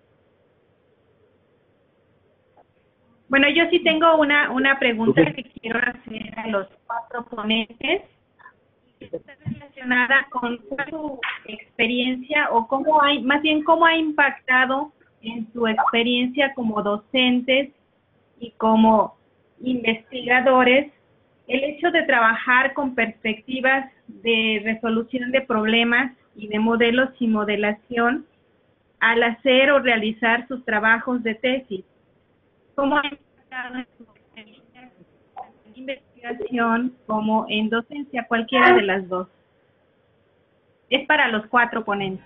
Bueno, yo sí tengo una, una pregunta que quiero hacer a los cuatro ponentes. Está relacionada con su experiencia o cómo hay, más bien cómo ha impactado en su experiencia como docentes y como investigadores el hecho de trabajar con perspectivas de resolución de problemas y de modelos y modelación al hacer o realizar sus trabajos de tesis. ¿Cómo ha impactado en su experiencia en investigación como en docencia, cualquiera de las dos? Es para los cuatro ponentes.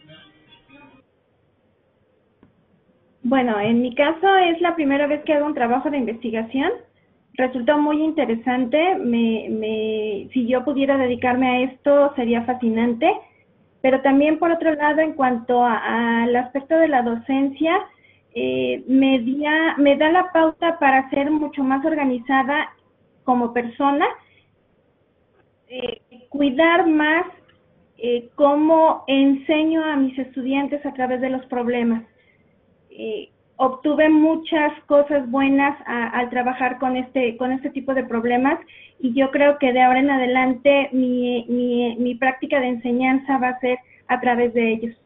Bueno, en mi caso es la primera vez que hago un trabajo de investigación. Resultó muy interesante. Me, me, si yo pudiera dedicarme a esto sería fascinante. Pero también, por otro lado, en cuanto al aspecto de la docencia, eh, me, dia, me da la pauta para ser mucho más organizada como persona, eh, cuidar más eh, cómo enseño a mis estudiantes a través de los problemas. Eh, obtuve muchas cosas buenas a, al trabajar con este con este tipo de problemas y yo creo que de ahora en adelante mi, mi, mi práctica de enseñanza va a ser a través de ellos.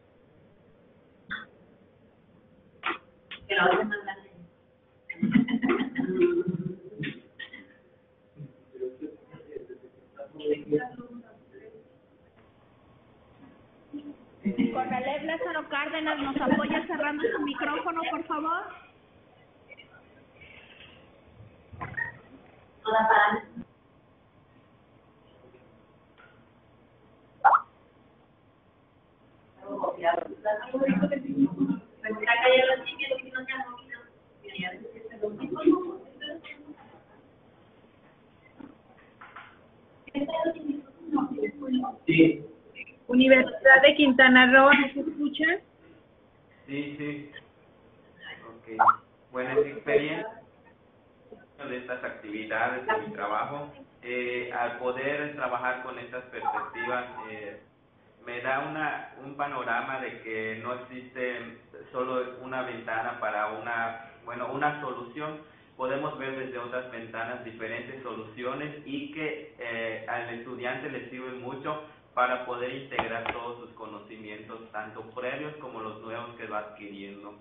Corralés Lázaro Cárdenas, ¿nos apoya cerrando su micrófono, por favor? Sí. Universidad de Quintana Roo, ¿nos escucha? Sí, sí. Ok. Bueno, en mi experiencia de estas actividades, de mi trabajo, eh, al poder trabajar con estas perspectivas, eh, me da una, un panorama de que no existe solo una ventana para una, bueno, una solución, podemos ver desde otras ventanas diferentes soluciones y que eh, al estudiante le sirve mucho para poder integrar todos sus conocimientos, tanto previos como los nuevos que va adquiriendo.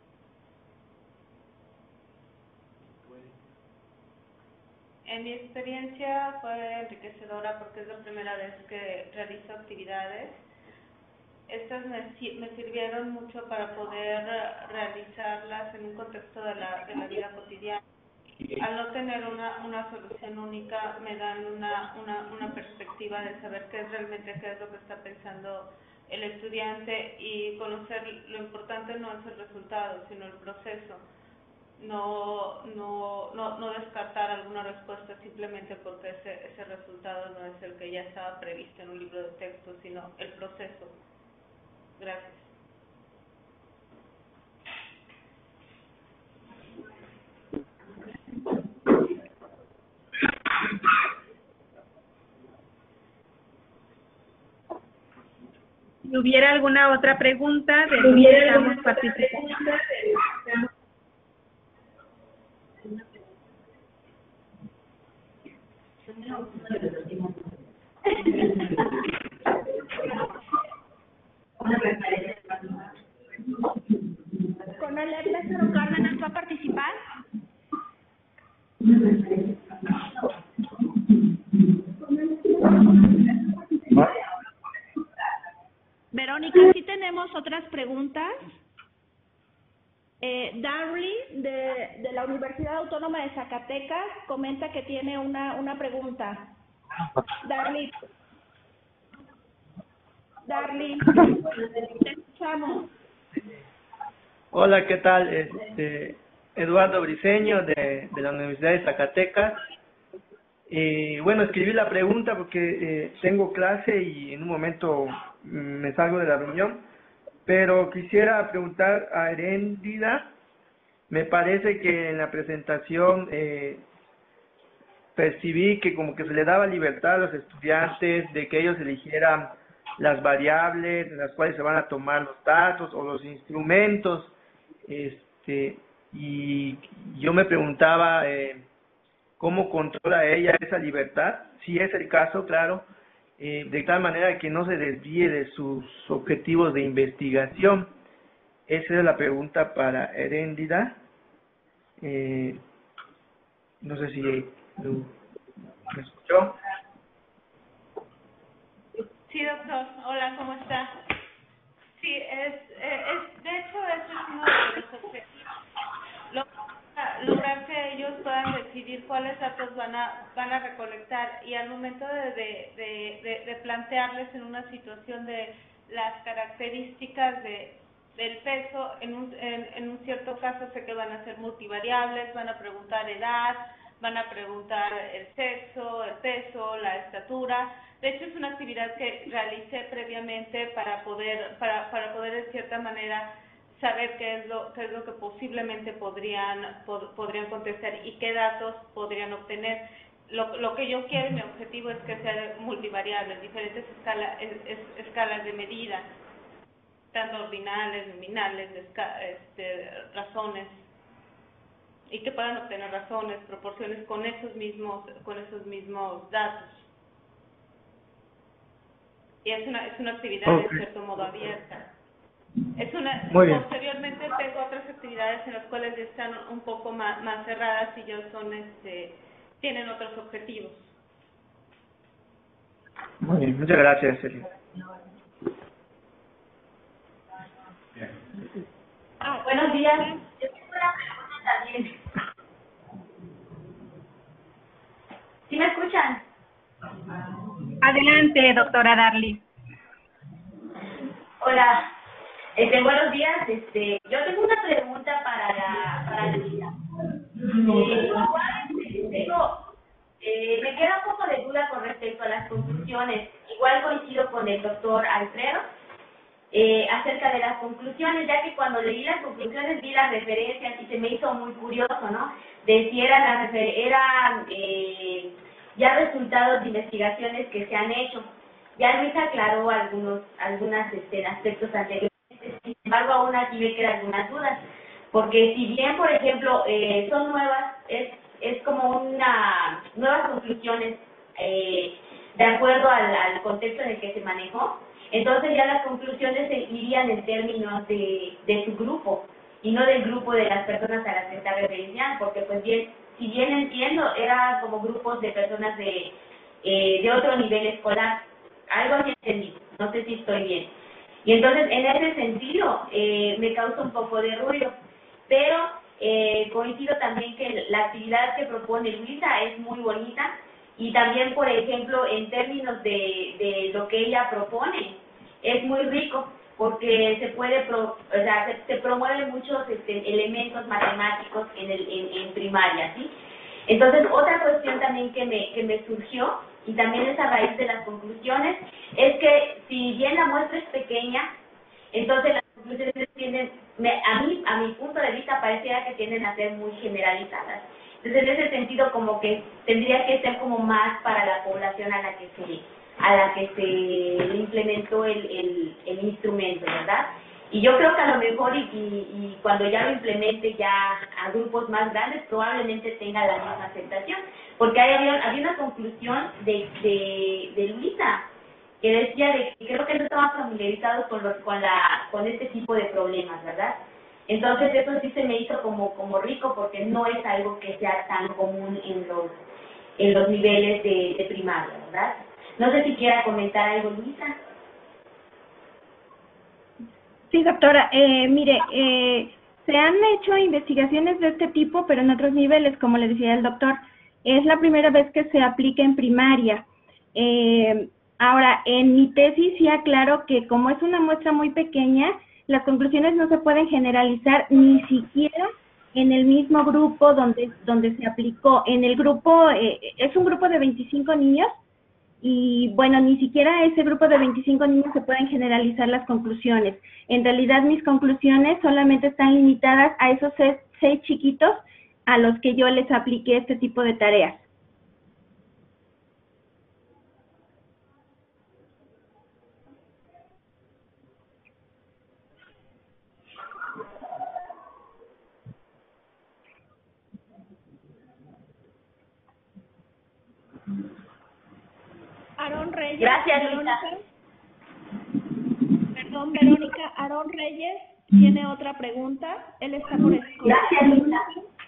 En mi experiencia fue enriquecedora porque es la primera vez que realizo actividades. Estas me, me sirvieron mucho para poder realizarlas en un contexto de la, de la vida cotidiana. Al no tener una, una solución única, me dan una, una, una perspectiva de saber qué es realmente qué es lo que está pensando el estudiante, y conocer lo importante no es el resultado, sino el proceso. No, no, no, no descartar alguna respuesta simplemente porque ese, ese resultado no es el que ya estaba previsto en un libro de texto, sino el proceso. Gracias. Si hubiera alguna otra pregunta, de los que estamos participando. ¿Con Alep Lázaro Cárdenas va a participar? Verónica, sí tenemos otras preguntas. Eh, Darly, de, de la Universidad Autónoma de Zacatecas, comenta que tiene una, una pregunta. Darly. Darly, te escuchamos. Hola, ¿qué tal? Este, Eduardo Briceño, de, de la Universidad de Zacatecas. Y bueno, escribí la pregunta porque eh, tengo clase y en un momento me salgo de la reunión, pero quisiera preguntar a Heréndida. Me parece que en la presentación eh, percibí que como que se le daba libertad a los estudiantes de que ellos eligieran las variables en las cuales se van a tomar los datos o los instrumentos, este y yo me preguntaba eh, cómo controla ella esa libertad, si es el caso, claro, eh, de tal manera que no se desvíe de sus objetivos de investigación. Esa es la pregunta para Heréndida. Eh, no sé si me escuchó. Sí, doctor. Hola, ¿cómo está? Sí, es, es de hecho, eso es uno de los objetivos. Lograr que ellos puedan decidir cuáles datos van a van a recolectar, y al momento de, de, de, de, de plantearles en una situación de las características de del peso, en un, en, en un cierto caso sé que van a ser multivariables, van a preguntar edad, van a preguntar el sexo, el peso, la estatura. De hecho, es una actividad que realicé previamente para poder para, para poder de cierta manera saber qué es lo qué es lo que posiblemente podrían pod, podrían contestar y qué datos podrían obtener. Lo, lo que yo quiero, mi objetivo es que sean multivariables, diferentes escala, es, es, escalas de medida, tanto ordinales, nominales, esca, este, razones, y que puedan obtener razones, proporciones con esos mismos con esos mismos datos. Y es una es una actividad okay. de cierto modo abierta. Es una, posteriormente tengo otras actividades en las cuales están un poco más, más cerradas y ya son, este, tienen otros objetivos. Muy bien, muchas gracias, Celia. Ah, buenos días. Yo tengo una pregunta también. ¿Sí me escuchan? Adelante, doctora Darly. Hola. Este, buenos días, este, yo tengo una pregunta para la, para la chica. Eh, igual, tengo, eh, me queda un poco de duda con respecto a las conclusiones. Igual coincido con el doctor Alfredo eh, acerca de las conclusiones, ya que cuando leí las conclusiones vi las referencias y se me hizo muy curioso, ¿no? De si eran, las refer eran eh, ya resultados de investigaciones que se han hecho. Ya Luis aclaró algunos, algunos este, aspectos anteriores. Sin embargo, aún aquí me quedan algunas dudas. porque si bien, por ejemplo, eh, son nuevas, es, es como una nuevas conclusiones eh, de acuerdo al, al contexto en el que se manejó, entonces ya las conclusiones se irían en términos de, de su grupo y no del grupo de las personas a las que está referenciando, porque pues bien, si bien entiendo, eran como grupos de personas de, eh, de otro nivel escolar, algo así entendí, no sé si estoy bien. Y entonces en ese sentido eh, me causa un poco de ruido, pero eh, coincido también que la actividad que propone Luisa es muy bonita, y también, por ejemplo, en términos de, de lo que ella propone, es muy rico, porque se puede, pro, o sea, se, se promueven muchos este, elementos matemáticos en, el, en, en primaria, ¿sí? Entonces, otra cuestión también que me, que me surgió, y también es a raíz de las conclusiones, es que si bien la muestra es pequeña, entonces las conclusiones tienden, me, a mí, a mi punto de vista, pareciera que tienden a ser muy generalizadas. Entonces, en ese sentido, como que tendría que ser como más para la población a la que se, a la que se implementó el, el, el instrumento, ¿verdad? Y yo creo que a lo mejor, y, y, y cuando ya lo implemente ya a grupos más grandes, probablemente tenga la misma aceptación. Porque hay, había, había una conclusión de, de, de Luisa, que decía de que creo que no estaban familiarizados con, los, con, la, con este tipo de problemas, ¿verdad? Entonces eso sí se me hizo como, como rico, porque no es algo que sea tan común en los, en los niveles de, de primaria, ¿verdad? No sé si quiera comentar algo, Luisa. Sí, doctora. Eh, mire, eh, se han hecho investigaciones de este tipo, pero en otros niveles, como le decía el doctor. Es la primera vez que se aplica en primaria. Eh, ahora, en mi tesis sí aclaro que como es una muestra muy pequeña, las conclusiones no se pueden generalizar ni siquiera en el mismo grupo donde, donde se aplicó. En el grupo, eh, es un grupo de veinticinco niños, y bueno, ni siquiera ese grupo de veinticinco niños se pueden generalizar las conclusiones. En realidad mis conclusiones solamente están limitadas a esos seis, seis chiquitos a los que yo les apliqué este tipo de tareas. Aarón Reyes. Gracias, Verónica. Perdón, Verónica. Aarón Reyes tiene otra pregunta. Él está por escuchar. Gracias, Luisa.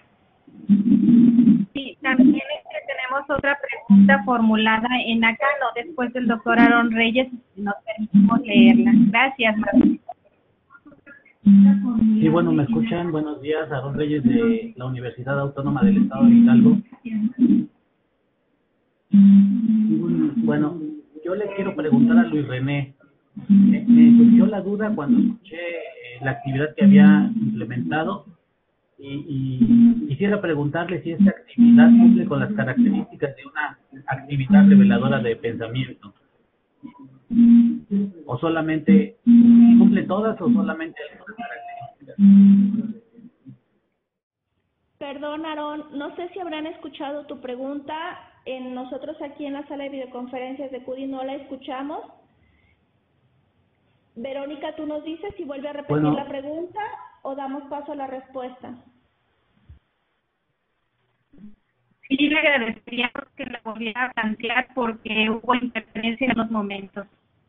Sí, también es que tenemos otra pregunta formulada en acá, no después del doctor Aarón Reyes, nos permitimos leerla. Gracias, Martín. Sí, bueno, ¿me escuchan? Buenos días, Aarón Reyes de la Universidad Autónoma del Estado de Hidalgo. Bueno, yo le quiero preguntar a Luis René. Me, me surgió la duda cuando escuché eh, la actividad que había implementado y, y quisiera preguntarle si esta actividad cumple con las características de una actividad reveladora de pensamiento. O solamente cumple todas o solamente algunas características. Perdón, Aarón, no sé si habrán escuchado tu pregunta. En nosotros aquí en la sala de videoconferencias de C U D I no la escuchamos. Verónica, tú nos dices si vuelve a repetir Bueno, la pregunta o damos paso a la respuesta. Sí, le agradeceríamos que la volviera a plantear porque hubo interferencia en los momentos.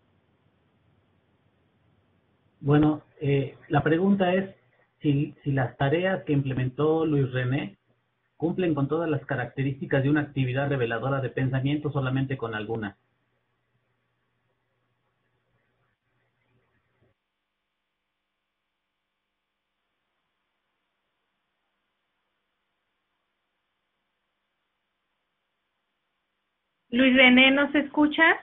Bueno, eh, la pregunta es si, si las tareas que implementó Luis René cumplen con todas las características de una actividad reveladora de pensamiento, solamente con alguna. Luis René, ¿nos escuchas?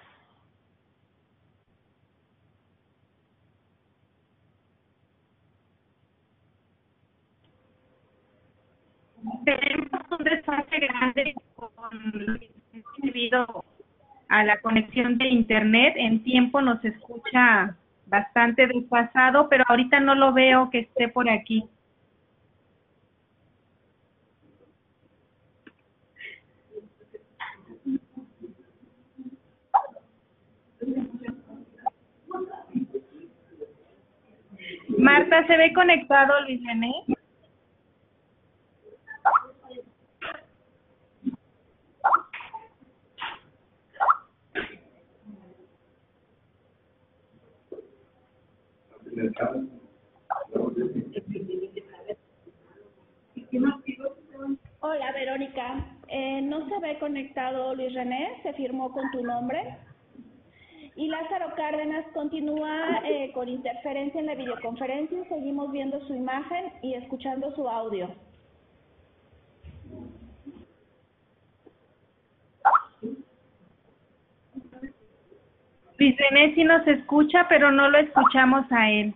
Tenemos un desfase grande con, debido a la conexión de internet. En tiempo nos escucha bastante desfasado, pero ahorita no lo veo que esté por aquí. Marta, ¿se ve conectado Luis René? Hola, Verónica. Eh, no se ve conectado Luis René, se firmó con tu nombre. Y Lázaro Cárdenas continúa eh, con interferencia en la videoconferencia. Seguimos viendo su imagen y escuchando su audio. Luis René sí nos escucha, pero no lo escuchamos a él.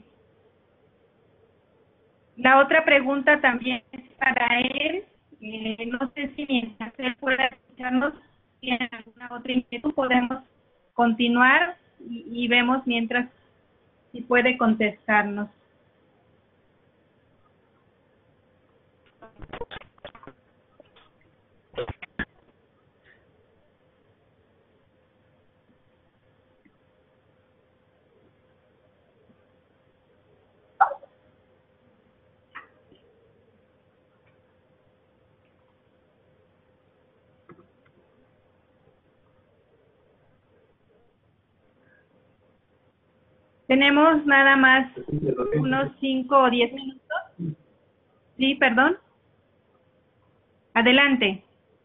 La otra pregunta también es para él. Eh, no sé si mientras él pueda escucharnos, tiene alguna otra inquietud, podemos continuar y, y vemos mientras si puede contestarnos. Tenemos nada más unos cinco o diez minutos. Sí, perdón. Adelante.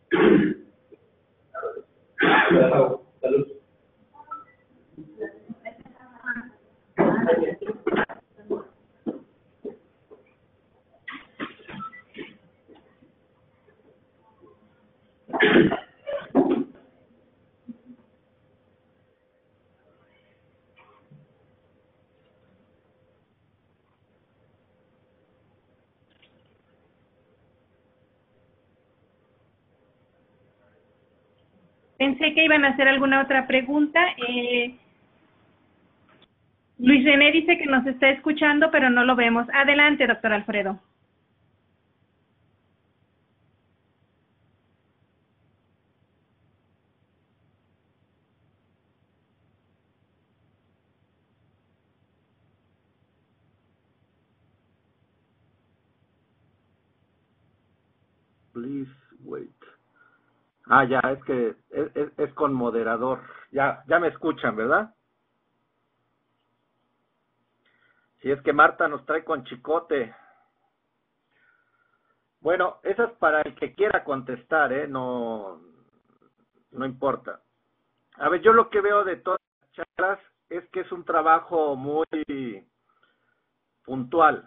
Pensé que iban a hacer alguna otra pregunta. Eh, Luis René dice que nos está escuchando, pero no lo vemos. Adelante, doctor Alfredo. Please wait. Ah, ya, es que es, es, es con moderador. Ya, ya me escuchan, ¿verdad? Si es que Marta nos trae con chicote. Bueno, eso es para el que quiera contestar, ¿eh? No, no importa. A ver, yo lo que veo de todas las charlas es que es un trabajo muy puntual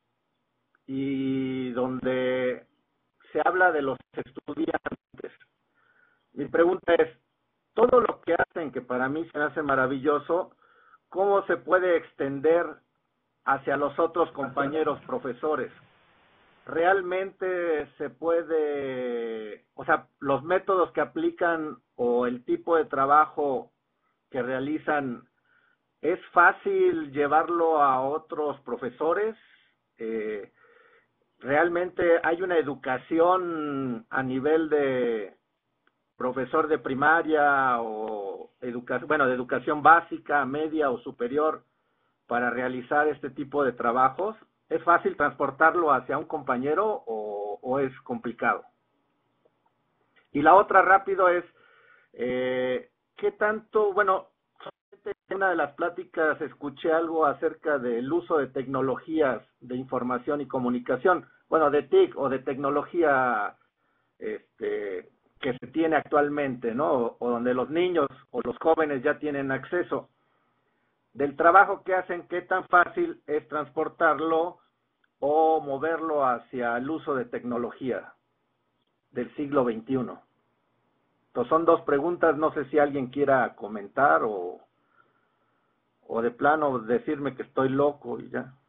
y donde se habla de los estudiantes. Mi pregunta es, todo lo que hacen, que para mí se me hace maravilloso, ¿cómo se puede extender hacia los otros compañeros profesores? ¿Realmente se puede, o sea, los métodos que aplican o el tipo de trabajo que realizan, es fácil llevarlo a otros profesores? Eh, ¿Realmente hay una educación a nivel de profesor de primaria o educación, bueno, de educación básica, media o superior para realizar este tipo de trabajos? ¿Es fácil transportarlo hacia un compañero o, o es complicado? Y la otra rápido es, eh, ¿qué tanto, bueno, en una de las pláticas escuché algo acerca del uso de tecnologías de información y comunicación, bueno, de T I C o de tecnología este, que se tiene actualmente, ¿no? O, o donde los niños o los jóvenes ya tienen acceso. Del trabajo que hacen, ¿qué tan fácil es transportarlo o moverlo hacia el uso de tecnología del siglo veintiuno? Entonces son dos preguntas, no sé si alguien quiera comentar o, o de plano decirme que estoy loco y ya.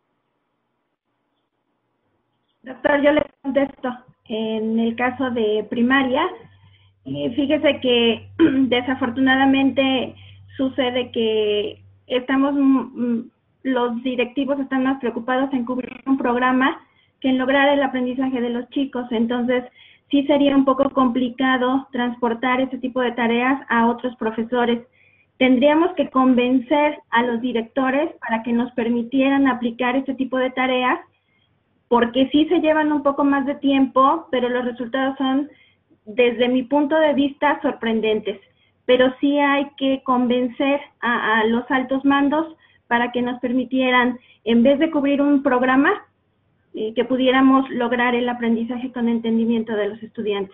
Doctor, yo le contesto. En el caso de primaria, eh, fíjese que desafortunadamente sucede que estamos, mm, los directivos están más preocupados en cubrir un programa que en lograr el aprendizaje de los chicos. Entonces, sí sería un poco complicado transportar ese tipo de tareas a otros profesores. Tendríamos que convencer a los directores para que nos permitieran aplicar este tipo de tareas, porque sí se llevan un poco más de tiempo, pero los resultados son, desde mi punto de vista, sorprendentes. Pero sí hay que convencer a, a los altos mandos para que nos permitieran, en vez de cubrir un programa, eh, que pudiéramos lograr el aprendizaje con entendimiento de los estudiantes.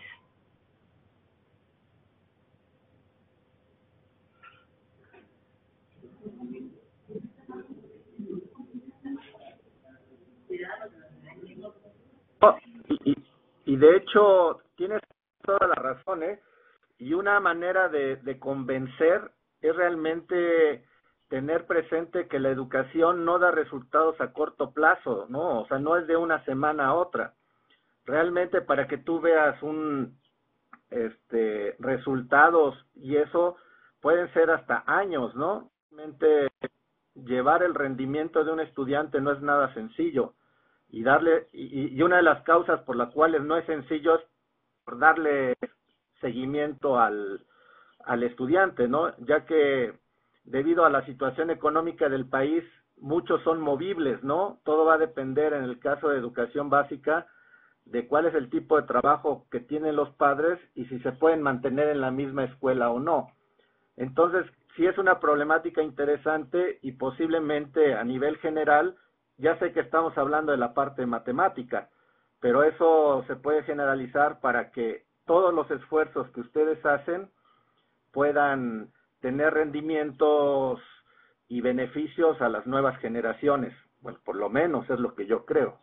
Oh, y, y, y de hecho, tienes toda la razón, ¿eh? Y una manera de, de convencer es realmente tener presente que la educación no da resultados a corto plazo, ¿no? O sea, no es de una semana a otra. Realmente para que tú veas un este resultados, y eso pueden ser hasta años, ¿no? Realmente llevar el rendimiento de un estudiante no es nada sencillo, y darle y, y una de las causas por las cuales no es sencillo es por darle seguimiento al, al estudiante, ¿no? Ya que debido a la situación económica del país, muchos son movibles, ¿no? Todo va a depender, en el caso de educación básica, de cuál es el tipo de trabajo que tienen los padres y si se pueden mantener en la misma escuela o no. Entonces, sí es una problemática interesante y posiblemente a nivel general, ya sé que estamos hablando de la parte matemática, pero eso se puede generalizar para que todos los esfuerzos que ustedes hacen puedan tener rendimientos y beneficios a las nuevas generaciones. Bueno, por lo menos es lo que yo creo.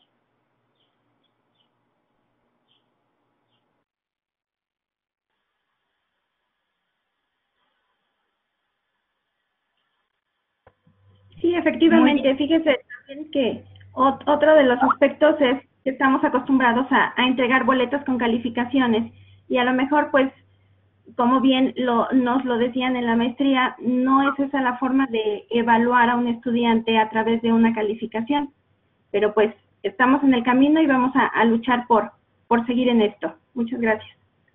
Sí, efectivamente. Fíjese también que ot otro de los aspectos es que estamos acostumbrados a, a entregar boletos con calificaciones y a lo mejor, pues, como bien lo, nos lo decían en la maestría, no es esa la forma de evaluar a un estudiante a través de una calificación. Pero pues estamos en el camino y vamos a, a luchar por, por seguir en esto. Muchas gracias.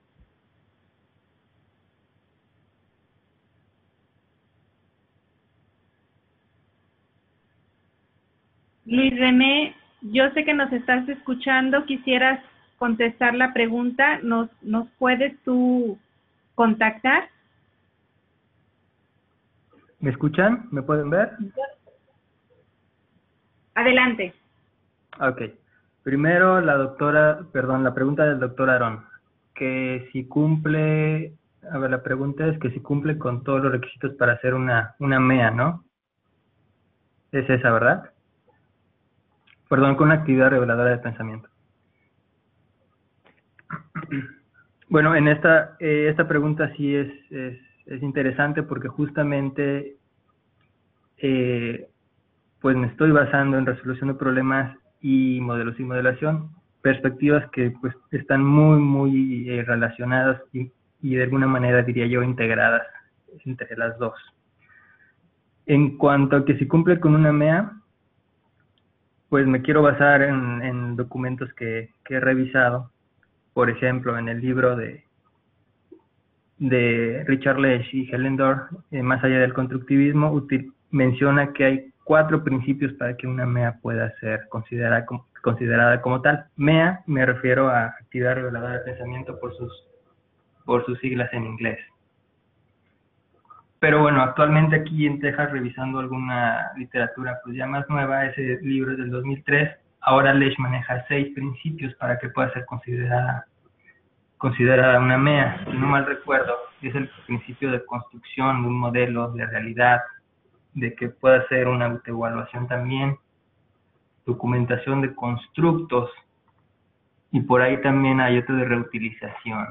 Luis René, yo sé que nos estás escuchando, quisieras contestar la pregunta, ¿nos, nos puedes tú contactar? ¿Me escuchan? ¿Me pueden ver? Adelante. Ok. Primero, la doctora, perdón, la pregunta del doctor Aarón, que si cumple, a ver, la pregunta es que si cumple con todos los requisitos para hacer una, una M E A, ¿no? Es esa, ¿verdad? Perdón, con una actividad reveladora de pensamiento. Bueno, en esta, eh, esta pregunta sí es, es, es interesante porque justamente eh, pues me estoy basando en resolución de problemas y modelos y modelación, perspectivas que pues están muy, muy eh, relacionadas y, y de alguna manera diría yo integradas entre las dos. En cuanto a que si cumple con una M E A, pues me quiero basar en, en documentos que, que he revisado. Por ejemplo, en el libro de, de Richard Lesch y Helen Dorr, eh, Más allá del constructivismo, util, menciona que hay cuatro principios para que una M E A pueda ser considerada como, considerada como tal. M E A me refiero a actividad reveladora de pensamiento por sus, por sus siglas en inglés. Pero bueno, actualmente aquí en Texas, revisando alguna literatura pues ya más nueva, ese libro es del dos mil tres, ahora Lesch maneja seis principios para que pueda ser considerada, considerada una M E A. Si no mal recuerdo, es el principio de construcción de un modelo de realidad, de que pueda ser una autoevaluación también, documentación de constructos, y por ahí también hay otro de reutilización.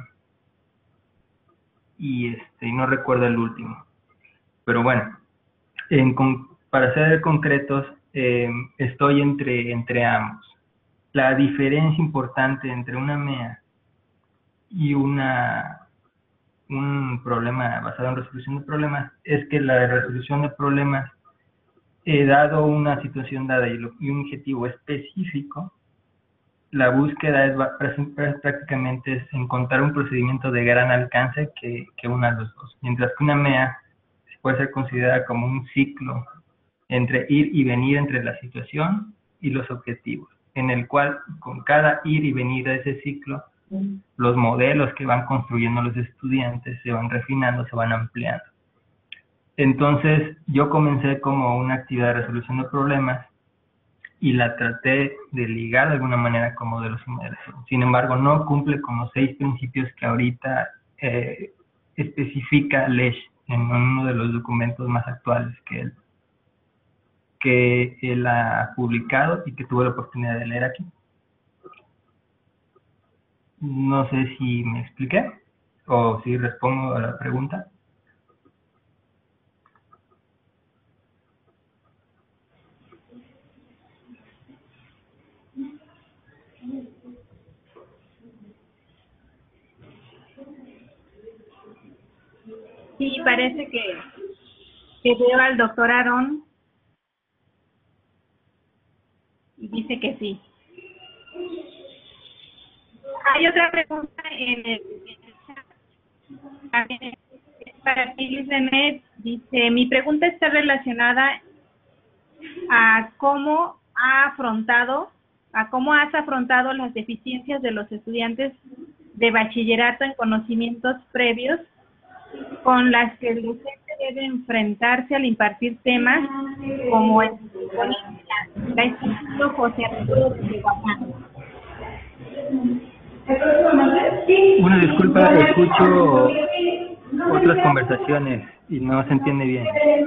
Y este, no recuerdo el último. Pero bueno, en, con, para ser concretos, eh, estoy entre, entre ambos. La diferencia importante entre una M E A y una, un problema basado en resolución de problemas es que la resolución de problemas, eh, dado una situación dada y, lo, y un objetivo específico, la búsqueda es, es prácticamente es encontrar un procedimiento de gran alcance que, que una de los dos. Mientras que una M E A puede ser considerada como un ciclo entre ir y venir entre la situación y los objetivos, en el cual con cada ir y venir de ese ciclo, los modelos que van construyendo los estudiantes se van refinando, se van ampliando. Entonces yo comencé como una actividad de resolución de problemas y la traté de ligar de alguna manera con modelos simulación. Sin embargo, no cumple con los seis principios que ahorita eh, especifica Lesch en uno de los documentos más actuales que él, que él ha publicado y que tuve la oportunidad de leer aquí. No sé si me expliqué o si respondo a la pregunta. Sí, parece que, que veo al doctor Aarón y dice que sí. Hay otra pregunta en el, en el chat. También es para ti, Luis René. Dice, mi pregunta está relacionada a cómo ha afrontado, a cómo has afrontado las deficiencias de los estudiantes de bachillerato en conocimientos previos con las que el docente debe enfrentarse al impartir temas como el la instituto José Arturo de Tehuacán. Una disculpa, escucho otras conversaciones y no se entiende bien.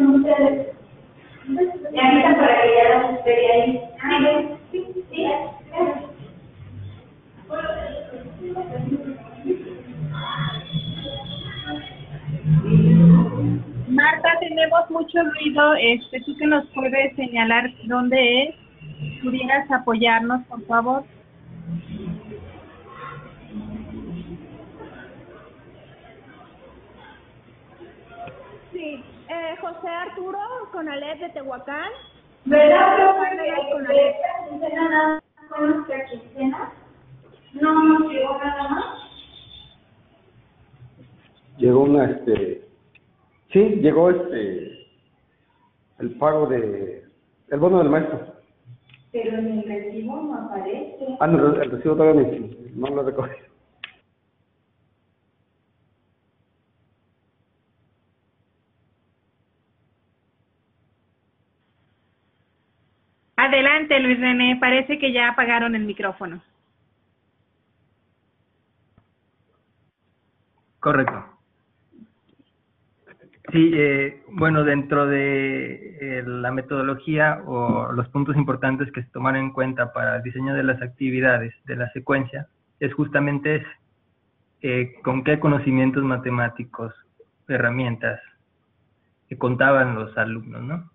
Marta, tenemos mucho ruido. Este, ¿tú que nos puedes señalar dónde es? ¿Pudieras apoyarnos, por favor? Sí, eh, José Arturo Conalep de Tehuacán. ¿Verdad, profe? ¿Funciona con nuestra quincena? ¿No nos llegó nada más? Llegó una, este... Sí, llegó este... el pago de... el bono del maestro. Pero en el recibo no aparece. Ah, no, el recibo todavía no, no lo recogí. Adelante, Luis René. Parece que ya apagaron el micrófono. Correcto. Sí, eh, bueno, dentro de eh, la metodología o los puntos importantes que se toman en cuenta para el diseño de las actividades de la secuencia es justamente ese, eh, con qué conocimientos matemáticos, herramientas que contaban los alumnos, ¿no?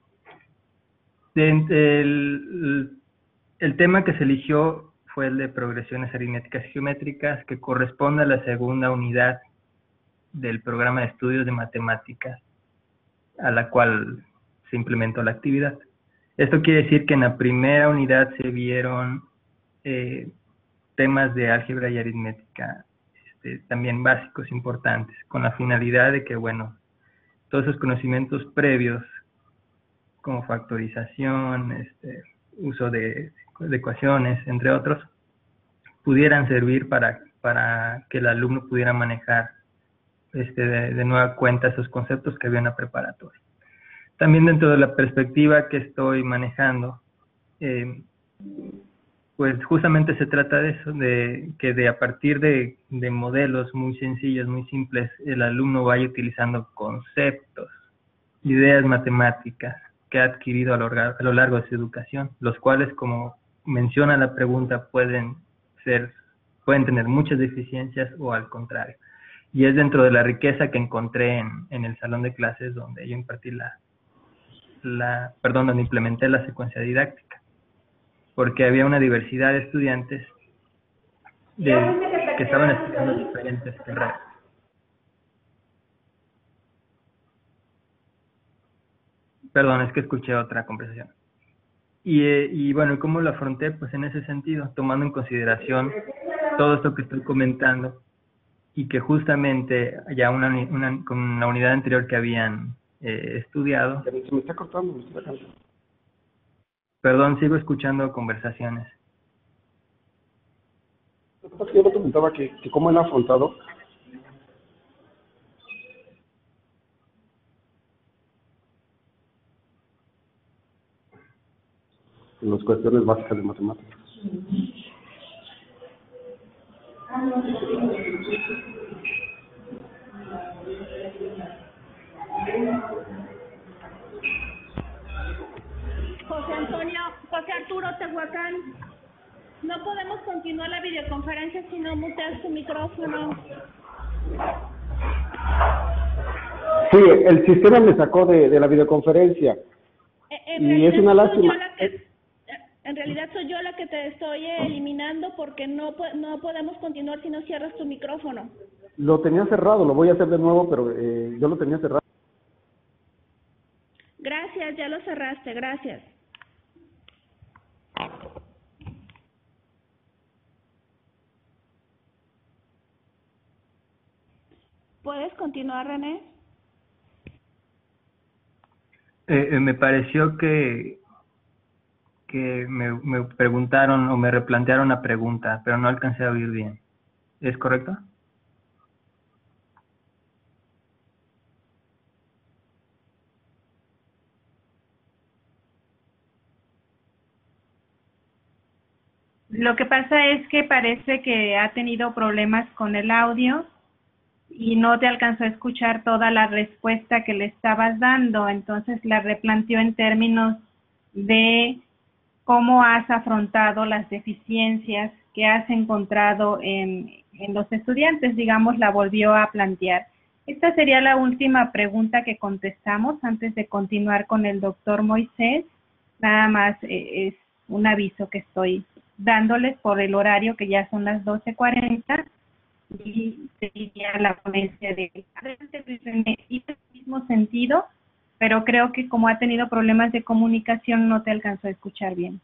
El, el, el tema que se eligió fue el de progresiones aritméticas y geométricas, que corresponde a la segunda unidad del programa de estudios de matemáticas a la cual se implementó la actividad. Esto quiere decir que en la primera unidad se vieron eh, temas de álgebra y aritmética este, también básicos, importantes, con la finalidad de que, bueno, todos esos conocimientos previos como factorización, este, uso de, de ecuaciones, entre otros, pudieran servir para, para que el alumno pudiera manejar este, de, de nueva cuenta esos conceptos que había en la preparatoria. También dentro de la perspectiva que estoy manejando, eh, pues justamente se trata de eso, de que de a partir de, de modelos muy sencillos, muy simples, el alumno vaya utilizando conceptos, ideas matemáticas que ha adquirido a lo, a lo largo de su educación, los cuales, como menciona la pregunta, pueden ser, pueden tener muchas deficiencias o al contrario. Y es dentro de la riqueza que encontré en, en el salón de clases donde yo impartí la, la, perdón, donde implementé la secuencia didáctica, porque había una diversidad de estudiantes de, que estaban estudiando diferentes carreras. Perdón, es que escuché otra conversación. Y, eh, y bueno, ¿cómo lo afronté? Pues en ese sentido, tomando en consideración todo esto que estoy comentando y que justamente ya una, una, con la unidad anterior que habían eh, estudiado. Se me está cortando, me está cortando. Perdón, sigo escuchando conversaciones. Lo que pasa es que yo le preguntaba que, que cómo han afrontado las cuestiones básicas de matemáticas. José Antonio, José Arturo Tehuacán, no podemos continuar la videoconferencia si no muteas tu micrófono. Sí, el sistema me sacó de, de la videoconferencia. En y es una lástima. Que, en realidad soy yo la que te estoy eliminando porque no, no podemos continuar si no cierras tu micrófono. Lo tenía cerrado, lo voy a hacer de nuevo, pero eh, yo lo tenía cerrado. Gracias, ya lo cerraste, gracias. ¿Puedes continuar, René? Eh, eh, me pareció que, que me, me preguntaron o me replantearon la pregunta, pero no alcancé a oír bien. ¿Es correcto? Lo que pasa es que parece que ha tenido problemas con el audio y no te alcanzó a escuchar toda la respuesta que le estabas dando, entonces la replanteó en términos de cómo has afrontado las deficiencias que has encontrado en, en los estudiantes, digamos, la volvió a plantear. Esta sería la última pregunta que contestamos antes de continuar con el doctor Moisés. Nada más eh, es un aviso que estoy dándoles por el horario, que ya son las doce cuarenta, y seguiría la ponencia de en el mismo sentido, pero creo que como ha tenido problemas de comunicación no te alcanzó a escuchar bien.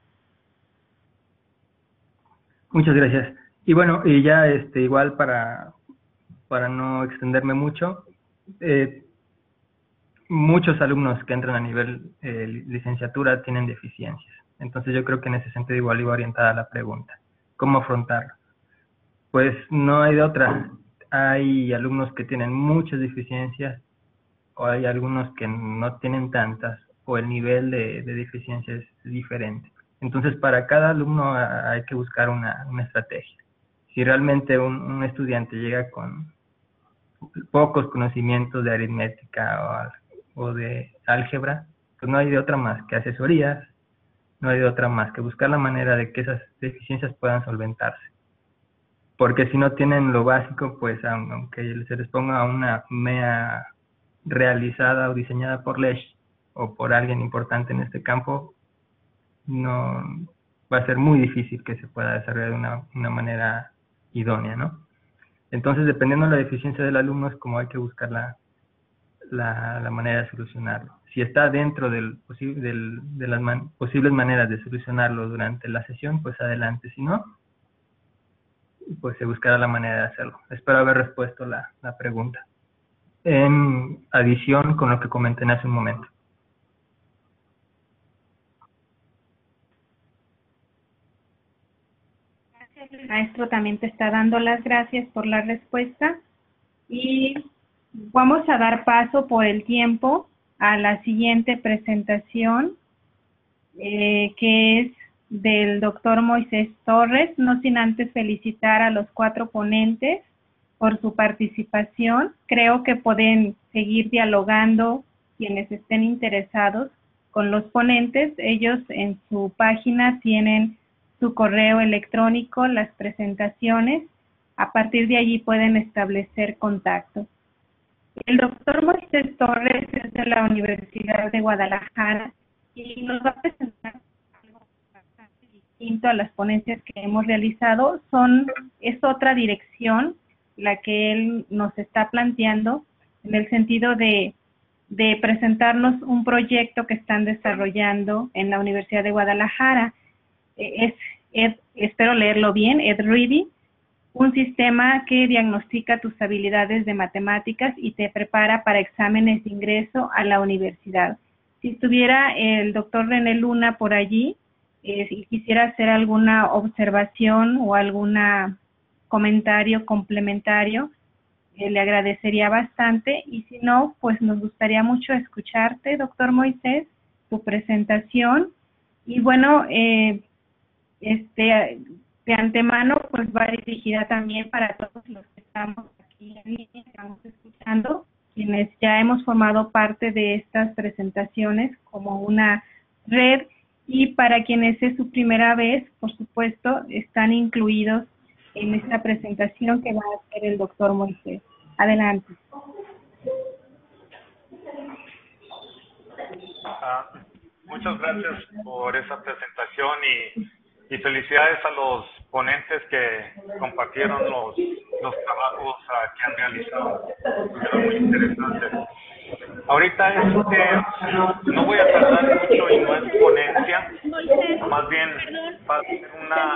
Muchas gracias. Y bueno, y ya este igual para, para no extenderme mucho, eh, muchos alumnos que entran a nivel eh, licenciatura tienen deficiencias. Entonces yo creo que en ese sentido igual iba orientada a la pregunta. ¿Cómo afrontarlo? Pues no hay de otra. Hay alumnos que tienen muchas deficiencias o hay algunos que no tienen tantas o el nivel de, de deficiencia es diferente. Entonces para cada alumno hay que buscar una, una estrategia. Si realmente un, un estudiante llega con pocos conocimientos de aritmética o, o de álgebra, pues no hay de otra más que asesorías, no hay de otra más que buscar la manera de que esas deficiencias puedan solventarse. Porque si no tienen lo básico, pues aunque se les ponga una M E A realizada o diseñada por Lesch o por alguien importante en este campo, no va a ser muy difícil que se pueda desarrollar de una, una manera idónea, ¿no? Entonces, dependiendo de la deficiencia del alumno, es como hay que buscar la, la, la manera de solucionarlo. Si está dentro del, del, de las man, posibles maneras de solucionarlo durante la sesión, pues adelante. Si no, pues se buscará la manera de hacerlo. Espero haber respuesto la, la pregunta. En adición con lo que comenté hace un momento. El maestro también te está dando las gracias por la respuesta y vamos a dar paso por el tiempo a la siguiente presentación, eh, que es del doctor Moisés Torres, no sin antes felicitar a los cuatro ponentes por su participación. Creo que pueden seguir dialogando quienes estén interesados con los ponentes. Ellos en su página tienen su correo electrónico, las presentaciones. A partir de allí pueden establecer contacto. El doctor Moisés Torres es de la Universidad de Guadalajara y nos va a presentar algo bastante distinto a las ponencias que hemos realizado. Son, es otra dirección la que él nos está planteando en el sentido de, de presentarnos un proyecto que están desarrollando en la Universidad de Guadalajara. Es, Ed, espero leerlo bien, EdReady, un sistema que diagnostica tus habilidades de matemáticas y te prepara para exámenes de ingreso a la universidad. Si estuviera el doctor René Luna por allí, eh, si quisiera hacer alguna observación o algún comentario complementario, eh, le agradecería bastante. Y si no, pues nos gustaría mucho escucharte, doctor Moisés, tu presentación. Y bueno, eh, este de antemano pues va dirigida también para todos los que estamos aquí en línea, que estamos escuchando, quienes ya hemos formado parte de estas presentaciones como una red, y para quienes es su primera vez, por supuesto, están incluidos en esta presentación que va a hacer el doctor Moisés. Adelante. Ah, muchas gracias por esa presentación y, y felicidades a los ponentes que compartieron los, los trabajos uh, que han realizado. Fueron muy interesantes. Ahorita este, no voy a tardar mucho y no es ponencia, más bien va a ser una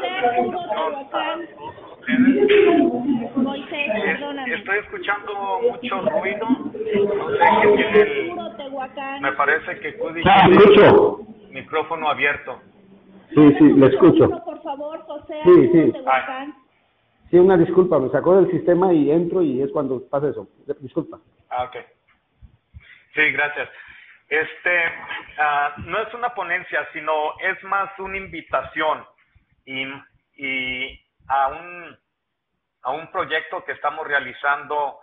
Moisés, perdóname. Estoy escuchando mucho ruido, no sé qué tiene el, me parece que Cudi Ah, tiene escucho. el micrófono abierto. Sí, sí, le escucho. Por favor, José, Sí, sí. Tehuacán. Sí, una disculpa, me sacó del sistema y entro y es cuando pasa eso. Disculpa. Ah, ok. Sí, gracias. Este, uh, no es una ponencia, sino es más una invitación y, y a un a un proyecto que estamos realizando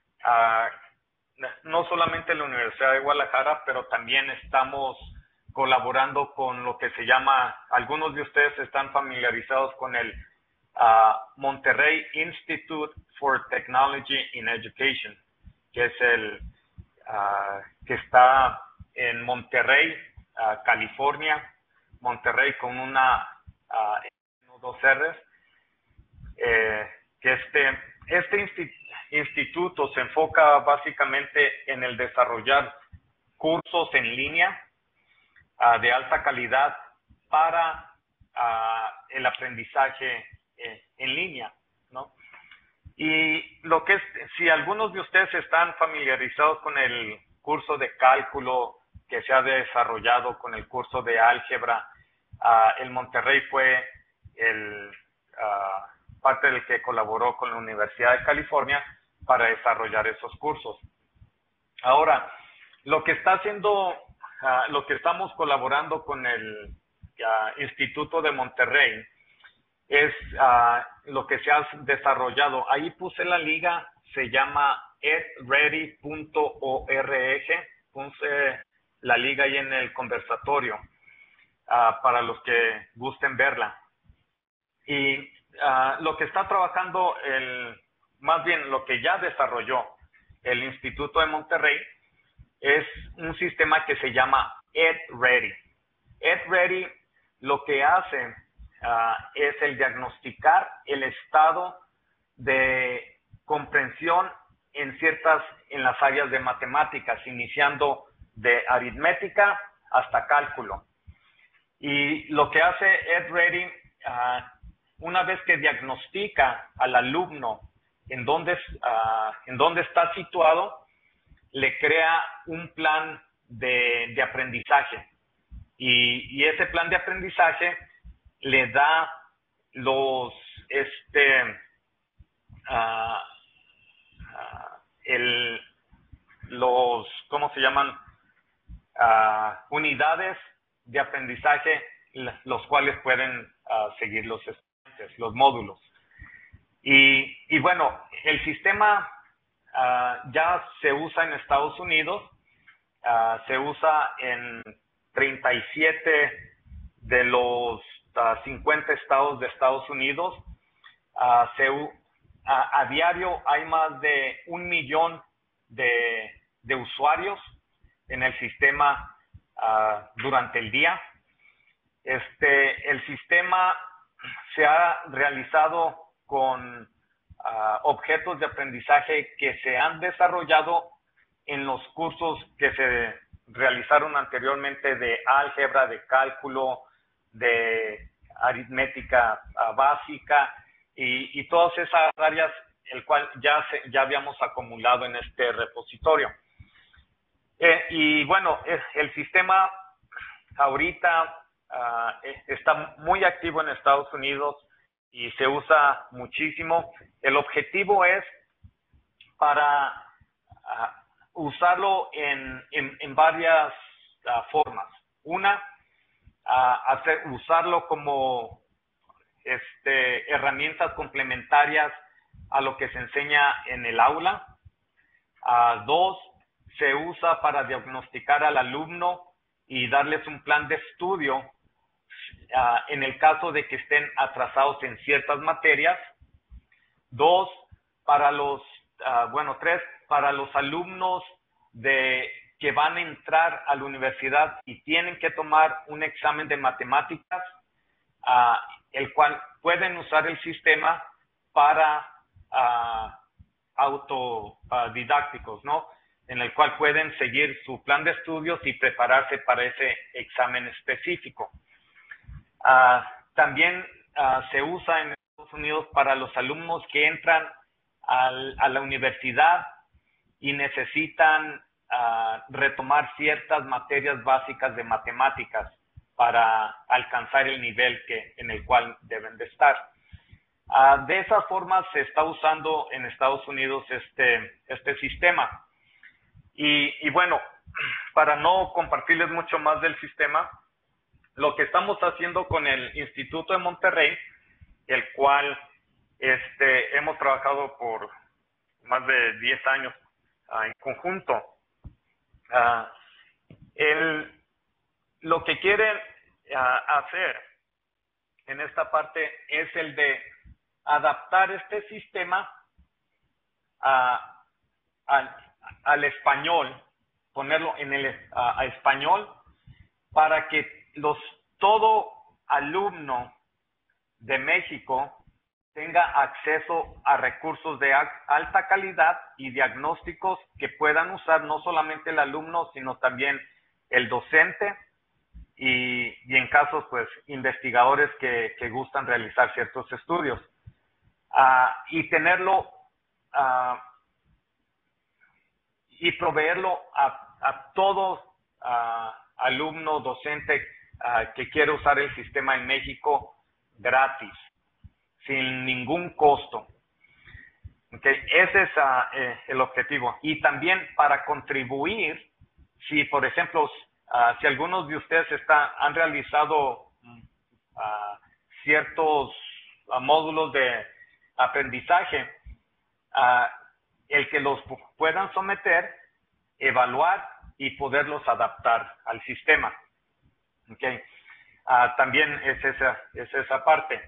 uh, no solamente en la Universidad de Guadalajara, pero también estamos colaborando con lo que se llama, algunos de ustedes están familiarizados con el uh, Monterrey Institute for Technology in Education, que es el uh, que está en Monterrey, uh, California, Monterrey con una uh, dos R's, eh, que este, este insti instituto se enfoca básicamente en el desarrollar cursos en línea uh, de alta calidad para uh, el aprendizaje eh, en línea, ¿no? Y lo que es, si algunos de ustedes están familiarizados con el curso de cálculo que se ha desarrollado, con el curso de álgebra, uh, el Monterrey fue el uh, parte del que colaboró con la Universidad de California para desarrollar esos cursos. Ahora, lo que está haciendo, uh, lo que estamos colaborando con el uh, Instituto de Monterrey es uh, lo que se ha desarrollado. Ahí puse la liga, se llama ed ready punto org, puse la liga ahí en el conversatorio uh, para los que gusten verla. Y uh, lo que está trabajando, el, más bien lo que ya desarrolló el Instituto de Monterrey es un sistema que se llama ed ready. ed ready lo que hace Uh, es el diagnosticar el estado de comprensión en ciertas, en las áreas de matemáticas, iniciando de aritmética hasta cálculo. Y lo que hace ed ready, uh, una vez que diagnostica al alumno en dónde, uh, en dónde está situado, le crea un plan de, de aprendizaje. Y, y ese plan de aprendizaje le da los, este, uh, uh, el, los, ¿cómo se llaman? Uh, unidades de aprendizaje, los cuales pueden uh, seguir los estudiantes, los módulos. Y, y bueno, el sistema uh, ya se usa en Estados Unidos, uh, se usa en treinta y siete de los Uh, cincuenta estados de Estados Unidos. Uh, se, uh, a diario hay más de un millón de, de usuarios en el sistema uh, durante el día. Este, el sistema se ha realizado con uh, objetos de aprendizaje que se han desarrollado en los cursos que se realizaron anteriormente de álgebra, de cálculo, de aritmética uh, básica y, y todas esas áreas el cual ya, se, ya habíamos acumulado en este repositorio. Eh, y bueno, es, el sistema ahorita uh, está muy activo en Estados Unidos y se usa muchísimo. El objetivo es para uh, usarlo en, en, en varias uh, formas. Una, uh, hacer, usarlo como este, herramientas complementarias a lo que se enseña en el aula. Uh, dos, se usa para diagnosticar al alumno y darles un plan de estudio uh, en el caso de que estén atrasados en ciertas materias. Dos, para los, uh, bueno, tres, para los alumnos de, que van a entrar a la universidad y tienen que tomar un examen de matemáticas, uh, el cual pueden usar el sistema para uh, autodidácticos, ¿no? En el cual pueden seguir su plan de estudios y prepararse para ese examen específico. Uh, también uh, se usa en Estados Unidos para los alumnos que entran al, a la universidad y necesitan uh, retomar ciertas materias básicas de matemáticas para alcanzar el nivel que, en el cual deben de estar. Uh, de esa forma se está usando en Estados Unidos este, este sistema. Y, y bueno, para no compartirles mucho más del sistema, lo que estamos haciendo con el Instituto de Monterrey, el cual este, hemos trabajado por más de diez años uh, en conjunto, uh, el, lo que quieren uh, hacer en esta parte es el de adaptar este sistema a, a, al español, ponerlo en el a, a español, para que los todo alumno de México tenga acceso a recursos de alta calidad y diagnósticos que puedan usar no solamente el alumno, sino también el docente y, y en casos, pues, investigadores que, que gustan realizar ciertos estudios. Uh, y tenerlo uh, y proveerlo a, a todo uh, alumno, docente uh, que quiere usar el sistema en México gratis, sin ningún costo. Okay. Ese es uh, eh, el objetivo. Y también para contribuir, si por ejemplo, uh, si algunos de ustedes está, han realizado uh, ciertos uh, módulos de aprendizaje, uh, el que los puedan someter, evaluar y poderlos adaptar al sistema. Okay. Uh, también es esa, es esa parte.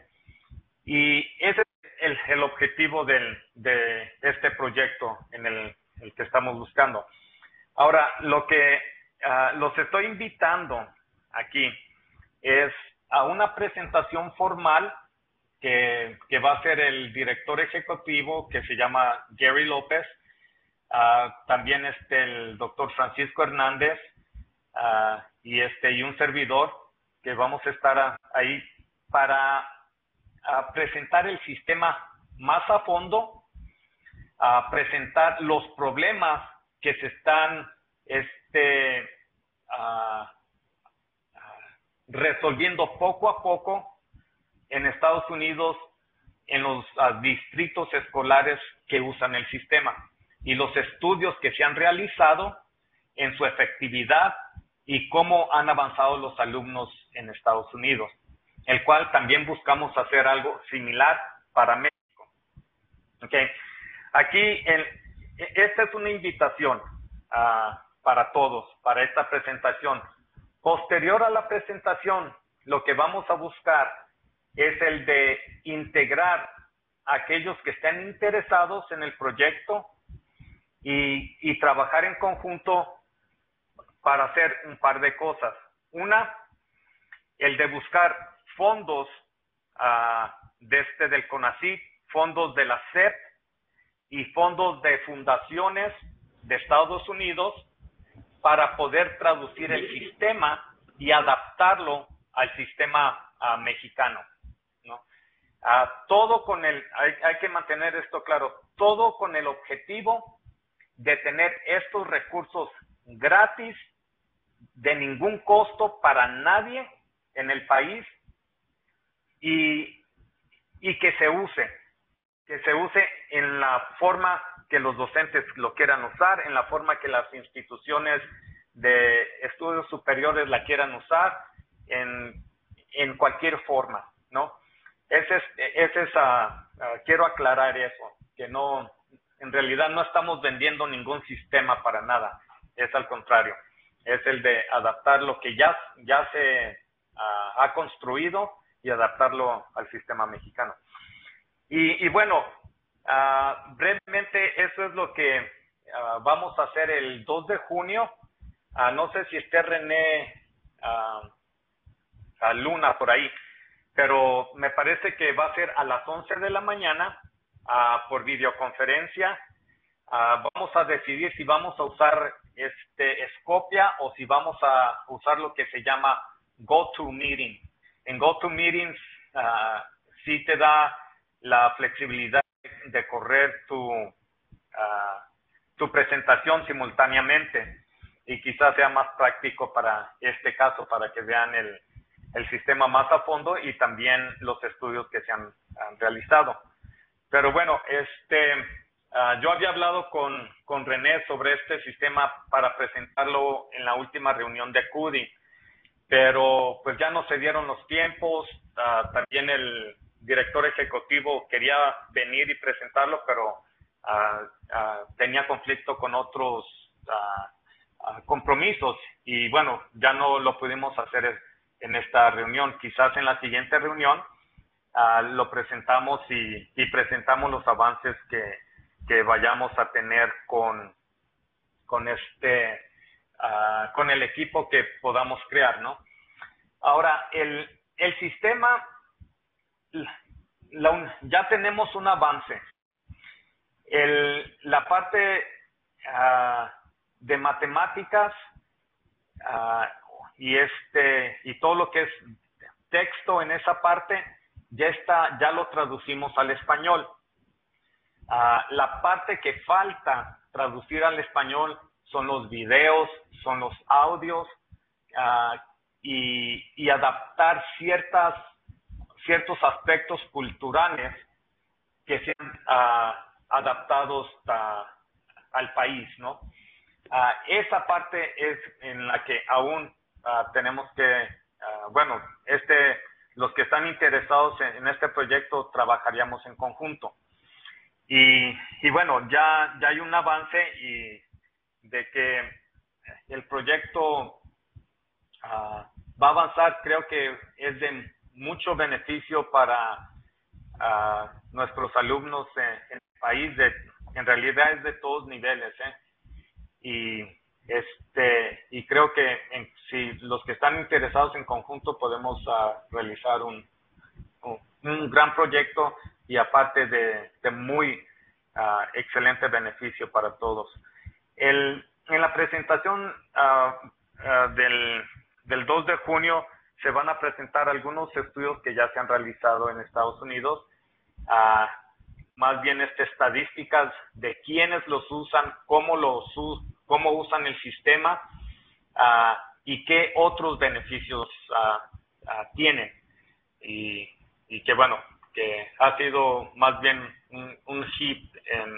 Y ese es el, el objetivo del, de este proyecto en el, el que estamos buscando. Ahora, lo que uh, los estoy invitando aquí es a una presentación formal Que, que va a ser el director ejecutivo, que se llama Gary López, uh, también este, el doctor Francisco Hernández, uh, y, este, y un servidor, que vamos a estar a, ahí para a presentar el sistema más a fondo, a presentar los problemas que se están este, uh, uh, resolviendo poco a poco en Estados Unidos, en los uh, distritos escolares que usan el sistema, y los estudios que se han realizado en su efectividad y cómo han avanzado los alumnos en Estados Unidos, el cual también buscamos hacer algo similar para México. Okay. Aquí, el, esta es una invitación uh, para todos, para esta presentación. Posterior a la presentación, lo que vamos a buscar es el de integrar a aquellos que estén interesados en el proyecto y, y trabajar en conjunto para hacer un par de cosas. Una, el de buscar fondos uh, de este del CONACYT, fondos de la S E P y fondos de fundaciones de Estados Unidos para poder traducir el sistema y adaptarlo al sistema uh, mexicano. ¿No? Uh, todo con el, hay, hay que mantener esto claro, todo con el objetivo de tener estos recursos gratis, de ningún costo para nadie en el país y, y que se use, que se use en la forma que los docentes lo quieran usar, en la forma que las instituciones de estudios superiores la quieran usar en, en cualquier forma, ¿no? Ese es, ese es uh, uh, quiero aclarar eso, que no, en realidad no estamos vendiendo ningún sistema para nada, es al contrario, es el de adaptar lo que ya, ya se uh, ha construido y adaptarlo al sistema mexicano. Y, y bueno, uh, brevemente eso es lo que uh, vamos a hacer el dos de junio. Uh, no sé si esté René uh, a Luna por ahí, pero me parece que va a ser a las once de la mañana uh, por videoconferencia. Uh, vamos a decidir si vamos a usar este Scopia o si vamos a usar lo que se llama GoToMeeting. En GoToMeetings uh, sí te da la flexibilidad de correr tu, uh, tu presentación simultáneamente y quizás sea más práctico para este caso, para que vean el, el sistema más a fondo y también los estudios que se han, han realizado. Pero bueno, este, uh, yo había hablado con, con René sobre este sistema para presentarlo en la última reunión de C U D I, pero pues ya no se dieron los tiempos. Uh, también el director ejecutivo quería venir y presentarlo, pero uh, uh, tenía conflicto con otros uh, uh, compromisos y bueno, ya no lo pudimos hacer en esta reunión. Quizás en la siguiente reunión uh, lo presentamos y, y presentamos los avances que, que vayamos a tener con, con, este, uh, con el equipo que podamos crear, ¿no? Ahora, el, el sistema, la, ya tenemos un avance. El, la parte uh, de matemáticas uh, y este y todo lo que es texto en esa parte ya está, ya lo traducimos al español. Uh, la parte que falta traducir al español son los videos, son los audios uh, y, y adaptar ciertas ciertos aspectos culturales que sean uh, adaptados a, al país, ¿no? Uh, esa parte es en la que aún uh, tenemos que, uh, bueno, este, los que están interesados en, en este proyecto trabajaríamos en conjunto. Y, y bueno, ya, ya hay un avance y de que el proyecto uh, va a avanzar. Creo que es de mucho beneficio para uh, nuestros alumnos en, en el país, de, en realidad es de todos niveles, ¿eh? Y, este, y creo que en, si los que están interesados en conjunto podemos uh, realizar un, un, un gran proyecto y aparte de, de muy uh, excelente beneficio para todos. El, en la presentación uh, uh, del, del dos de junio se van a presentar algunos estudios que ya se han realizado en Estados Unidos, uh, más bien este, estadísticas de quiénes los usan, cómo los cómo usan el sistema uh, y qué otros beneficios uh, uh, tienen. Y, y que bueno, que ha sido más bien un, un hit en,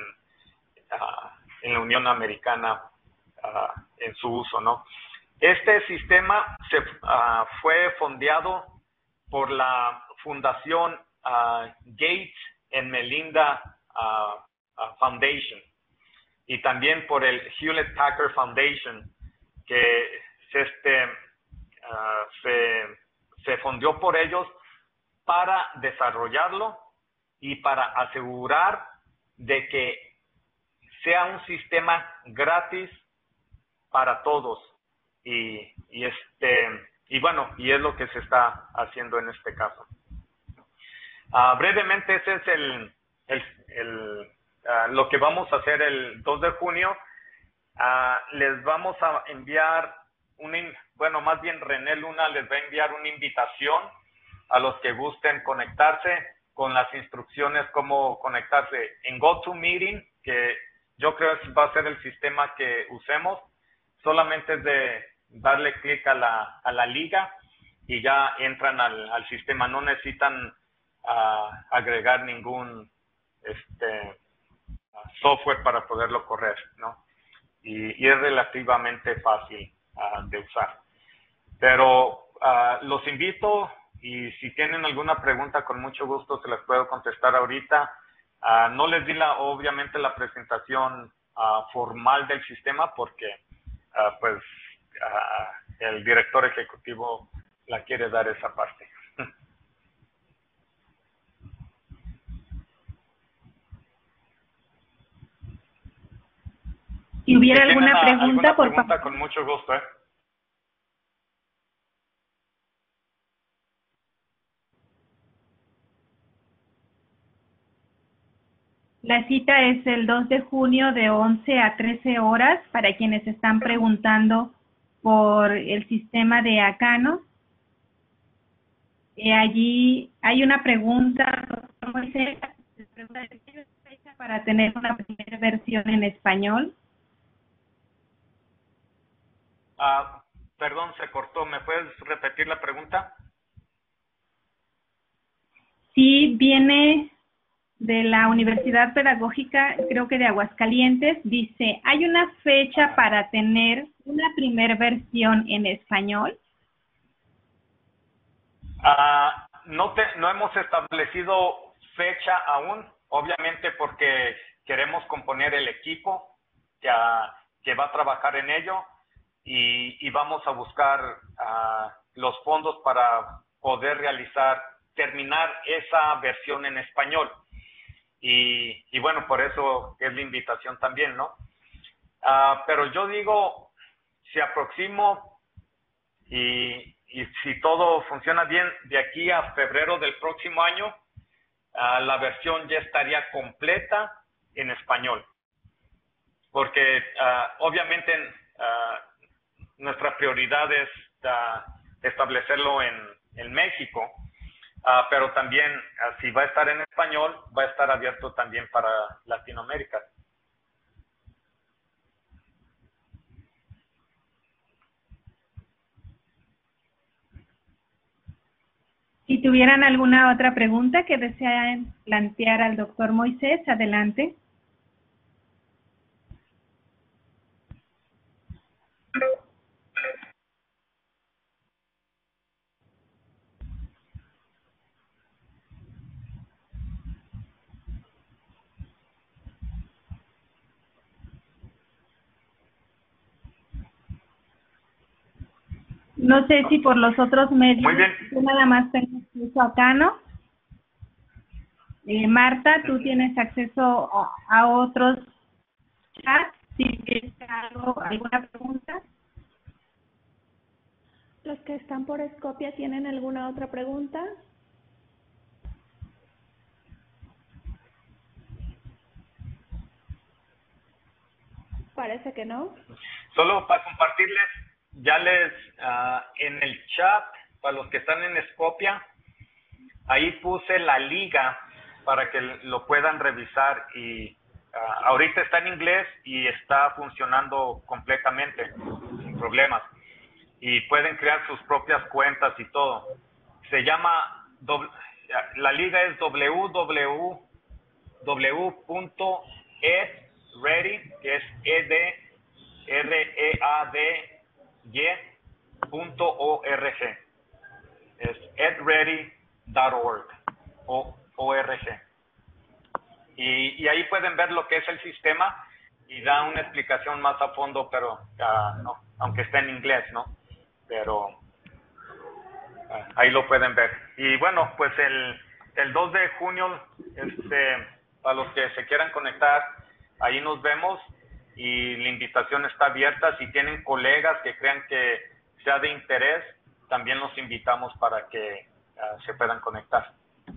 uh, en la Unión Americana uh, en su uso, ¿no? Este sistema se, uh, fue fondeado por la Fundación uh, Gates and Melinda uh, uh, Foundation y también por el Hewlett Packard Foundation, que se, este, uh, se, se fondeó por ellos para desarrollarlo y para asegurar de que sea un sistema gratis para todos. Y, y este y bueno, y es lo que se está haciendo en este caso. Uh, brevemente, ese es el, el, el uh, lo que vamos a hacer el dos de junio. Uh, les vamos a enviar, un, bueno, más bien René Luna les va a enviar una invitación a los que gusten conectarse con las instrucciones cómo conectarse en GoToMeeting, que yo creo que va a ser el sistema que usemos. Solamente es de darle clic a la, a la liga y ya entran al, al sistema. No necesitan uh, agregar ningún este, uh, software para poderlo correr, ¿no? Y, y es relativamente fácil uh, de usar. Pero uh, los invito y si tienen alguna pregunta, con mucho gusto se las puedo contestar ahorita. Uh, no les di la, obviamente la presentación uh, formal del sistema porque uh, pues uh, el director ejecutivo la quiere dar esa parte. Si hubiera si alguna pregunta, alguna por pregunta, favor. con mucho gusto, ¿eh? La cita es el dos de junio de once a trece horas para quienes están preguntando por el sistema de Acano. Eh, allí hay una pregunta, Moisés, para tener una primera versión en español. Ah, perdón, se cortó. ¿Me puedes repetir la pregunta? Sí, viene de la Universidad Pedagógica, creo que de Aguascalientes. Dice, ¿hay una fecha para tener una primer versión en español? Ah, no, te, no hemos establecido fecha aún, obviamente porque queremos componer el equipo que, uh, que va a trabajar en ello y, y vamos a buscar uh, los fondos para poder realizar, terminar esa versión en español. Y, y bueno, por eso es la invitación también, ¿no? Uh, pero yo digo, si aproximo y, y si todo funciona bien, de aquí a febrero del próximo año, uh, la versión ya estaría completa en español. Porque uh, obviamente uh, nuestra prioridad es uh, establecerlo en, en México. Uh, pero también, uh, si va a estar en español, va a estar abierto también para Latinoamérica. Si tuvieran alguna otra pregunta que desean plantear al doctor Moisés, adelante. No sé si por los otros medios, Muy bien. Tú nada más tienes acceso acá, ¿no? Eh, Marta, tú tienes acceso a, a otros chats, si tienes algo, alguna pregunta. Los que están por Scopia, ¿tienen alguna otra pregunta? Parece que no. Solo para compartirles, ya les, uh, en el chat, para los que están en Scopia, ahí puse la liga para que lo puedan revisar y uh, ahorita está en inglés y está funcionando completamente, sin problemas. Y pueden crear sus propias cuentas y todo. Se llama, la liga es w w w punto edready, que es E D R E A D Y punto org. Es edready punto org o org. Y, y ahí pueden ver lo que es el sistema y da una explicación más a fondo, pero uh, no, aunque esté en inglés, ¿no? Pero uh, ahí lo pueden ver. Y bueno, pues el, el dos de junio, este, para los que se quieran conectar, ahí nos vemos y la invitación está abierta. Si tienen colegas que crean que sea de interés, también los invitamos para que uh, se puedan conectar.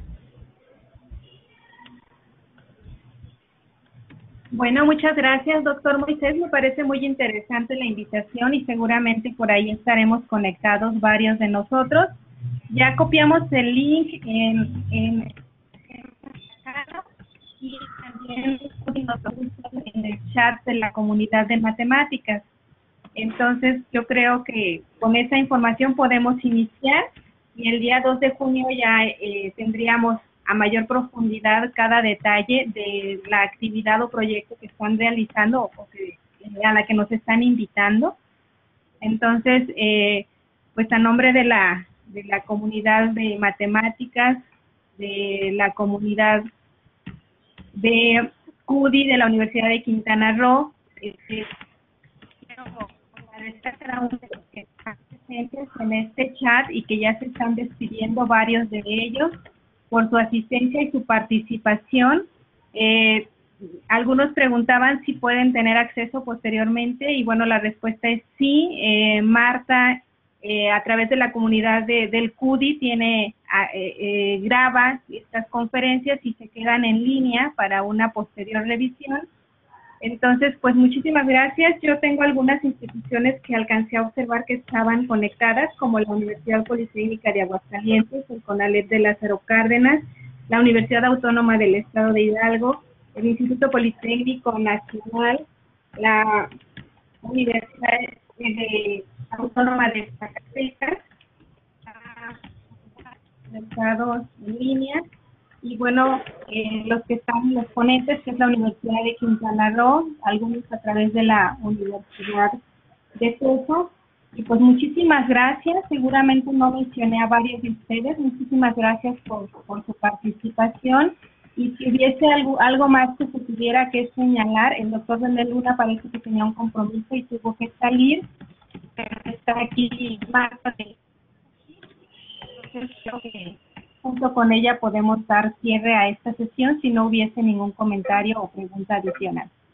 Bueno, muchas gracias, doctor Moisés. Me parece muy interesante la invitación y seguramente por ahí estaremos conectados varios de nosotros. Ya copiamos el link en, en, en y también en el chat de la comunidad de matemáticas. Entonces, yo creo que con esa información podemos iniciar y el día dos de junio ya eh, tendríamos a mayor profundidad cada detalle de la actividad o proyecto que están realizando o que, a la que nos están invitando. Entonces, eh, pues a nombre de la, de la comunidad de matemáticas, de la comunidad de C U D I de la Universidad de Quintana Roo, este, quiero agradecer a cada uno de los que están presentes en este chat y que ya se están despidiendo varios de ellos por su asistencia y su participación. Eh, algunos preguntaban si pueden tener acceso posteriormente y bueno, la respuesta es sí. Eh, Marta, eh, a través de la comunidad de, del C U D I, tiene, eh, eh, graba estas conferencias y se quedan en línea para una posterior revisión. Entonces, pues muchísimas gracias. Yo tengo algunas instituciones que alcancé a observar que estaban conectadas, como la Universidad Politécnica de Aguascalientes, el CONALEP de Lázaro Cárdenas, la Universidad Autónoma del Estado de Hidalgo, el Instituto Politécnico Nacional, la Universidad de, Autónoma de Zacatecas, estados en línea, y bueno, eh, los que están, los ponentes, que es la Universidad de Quintana Roo, algunos a través de la Universidad de Teso. Y pues muchísimas gracias, seguramente no mencioné a varios de ustedes, muchísimas gracias por, por su participación. Y si hubiese algo, algo más que se tuviera que señalar, el doctor René Luna parece que tenía un compromiso y tuvo que salir, pero está aquí Marta. Entonces creo que junto con ella podemos dar cierre a esta sesión si no hubiese ningún comentario o pregunta adicional.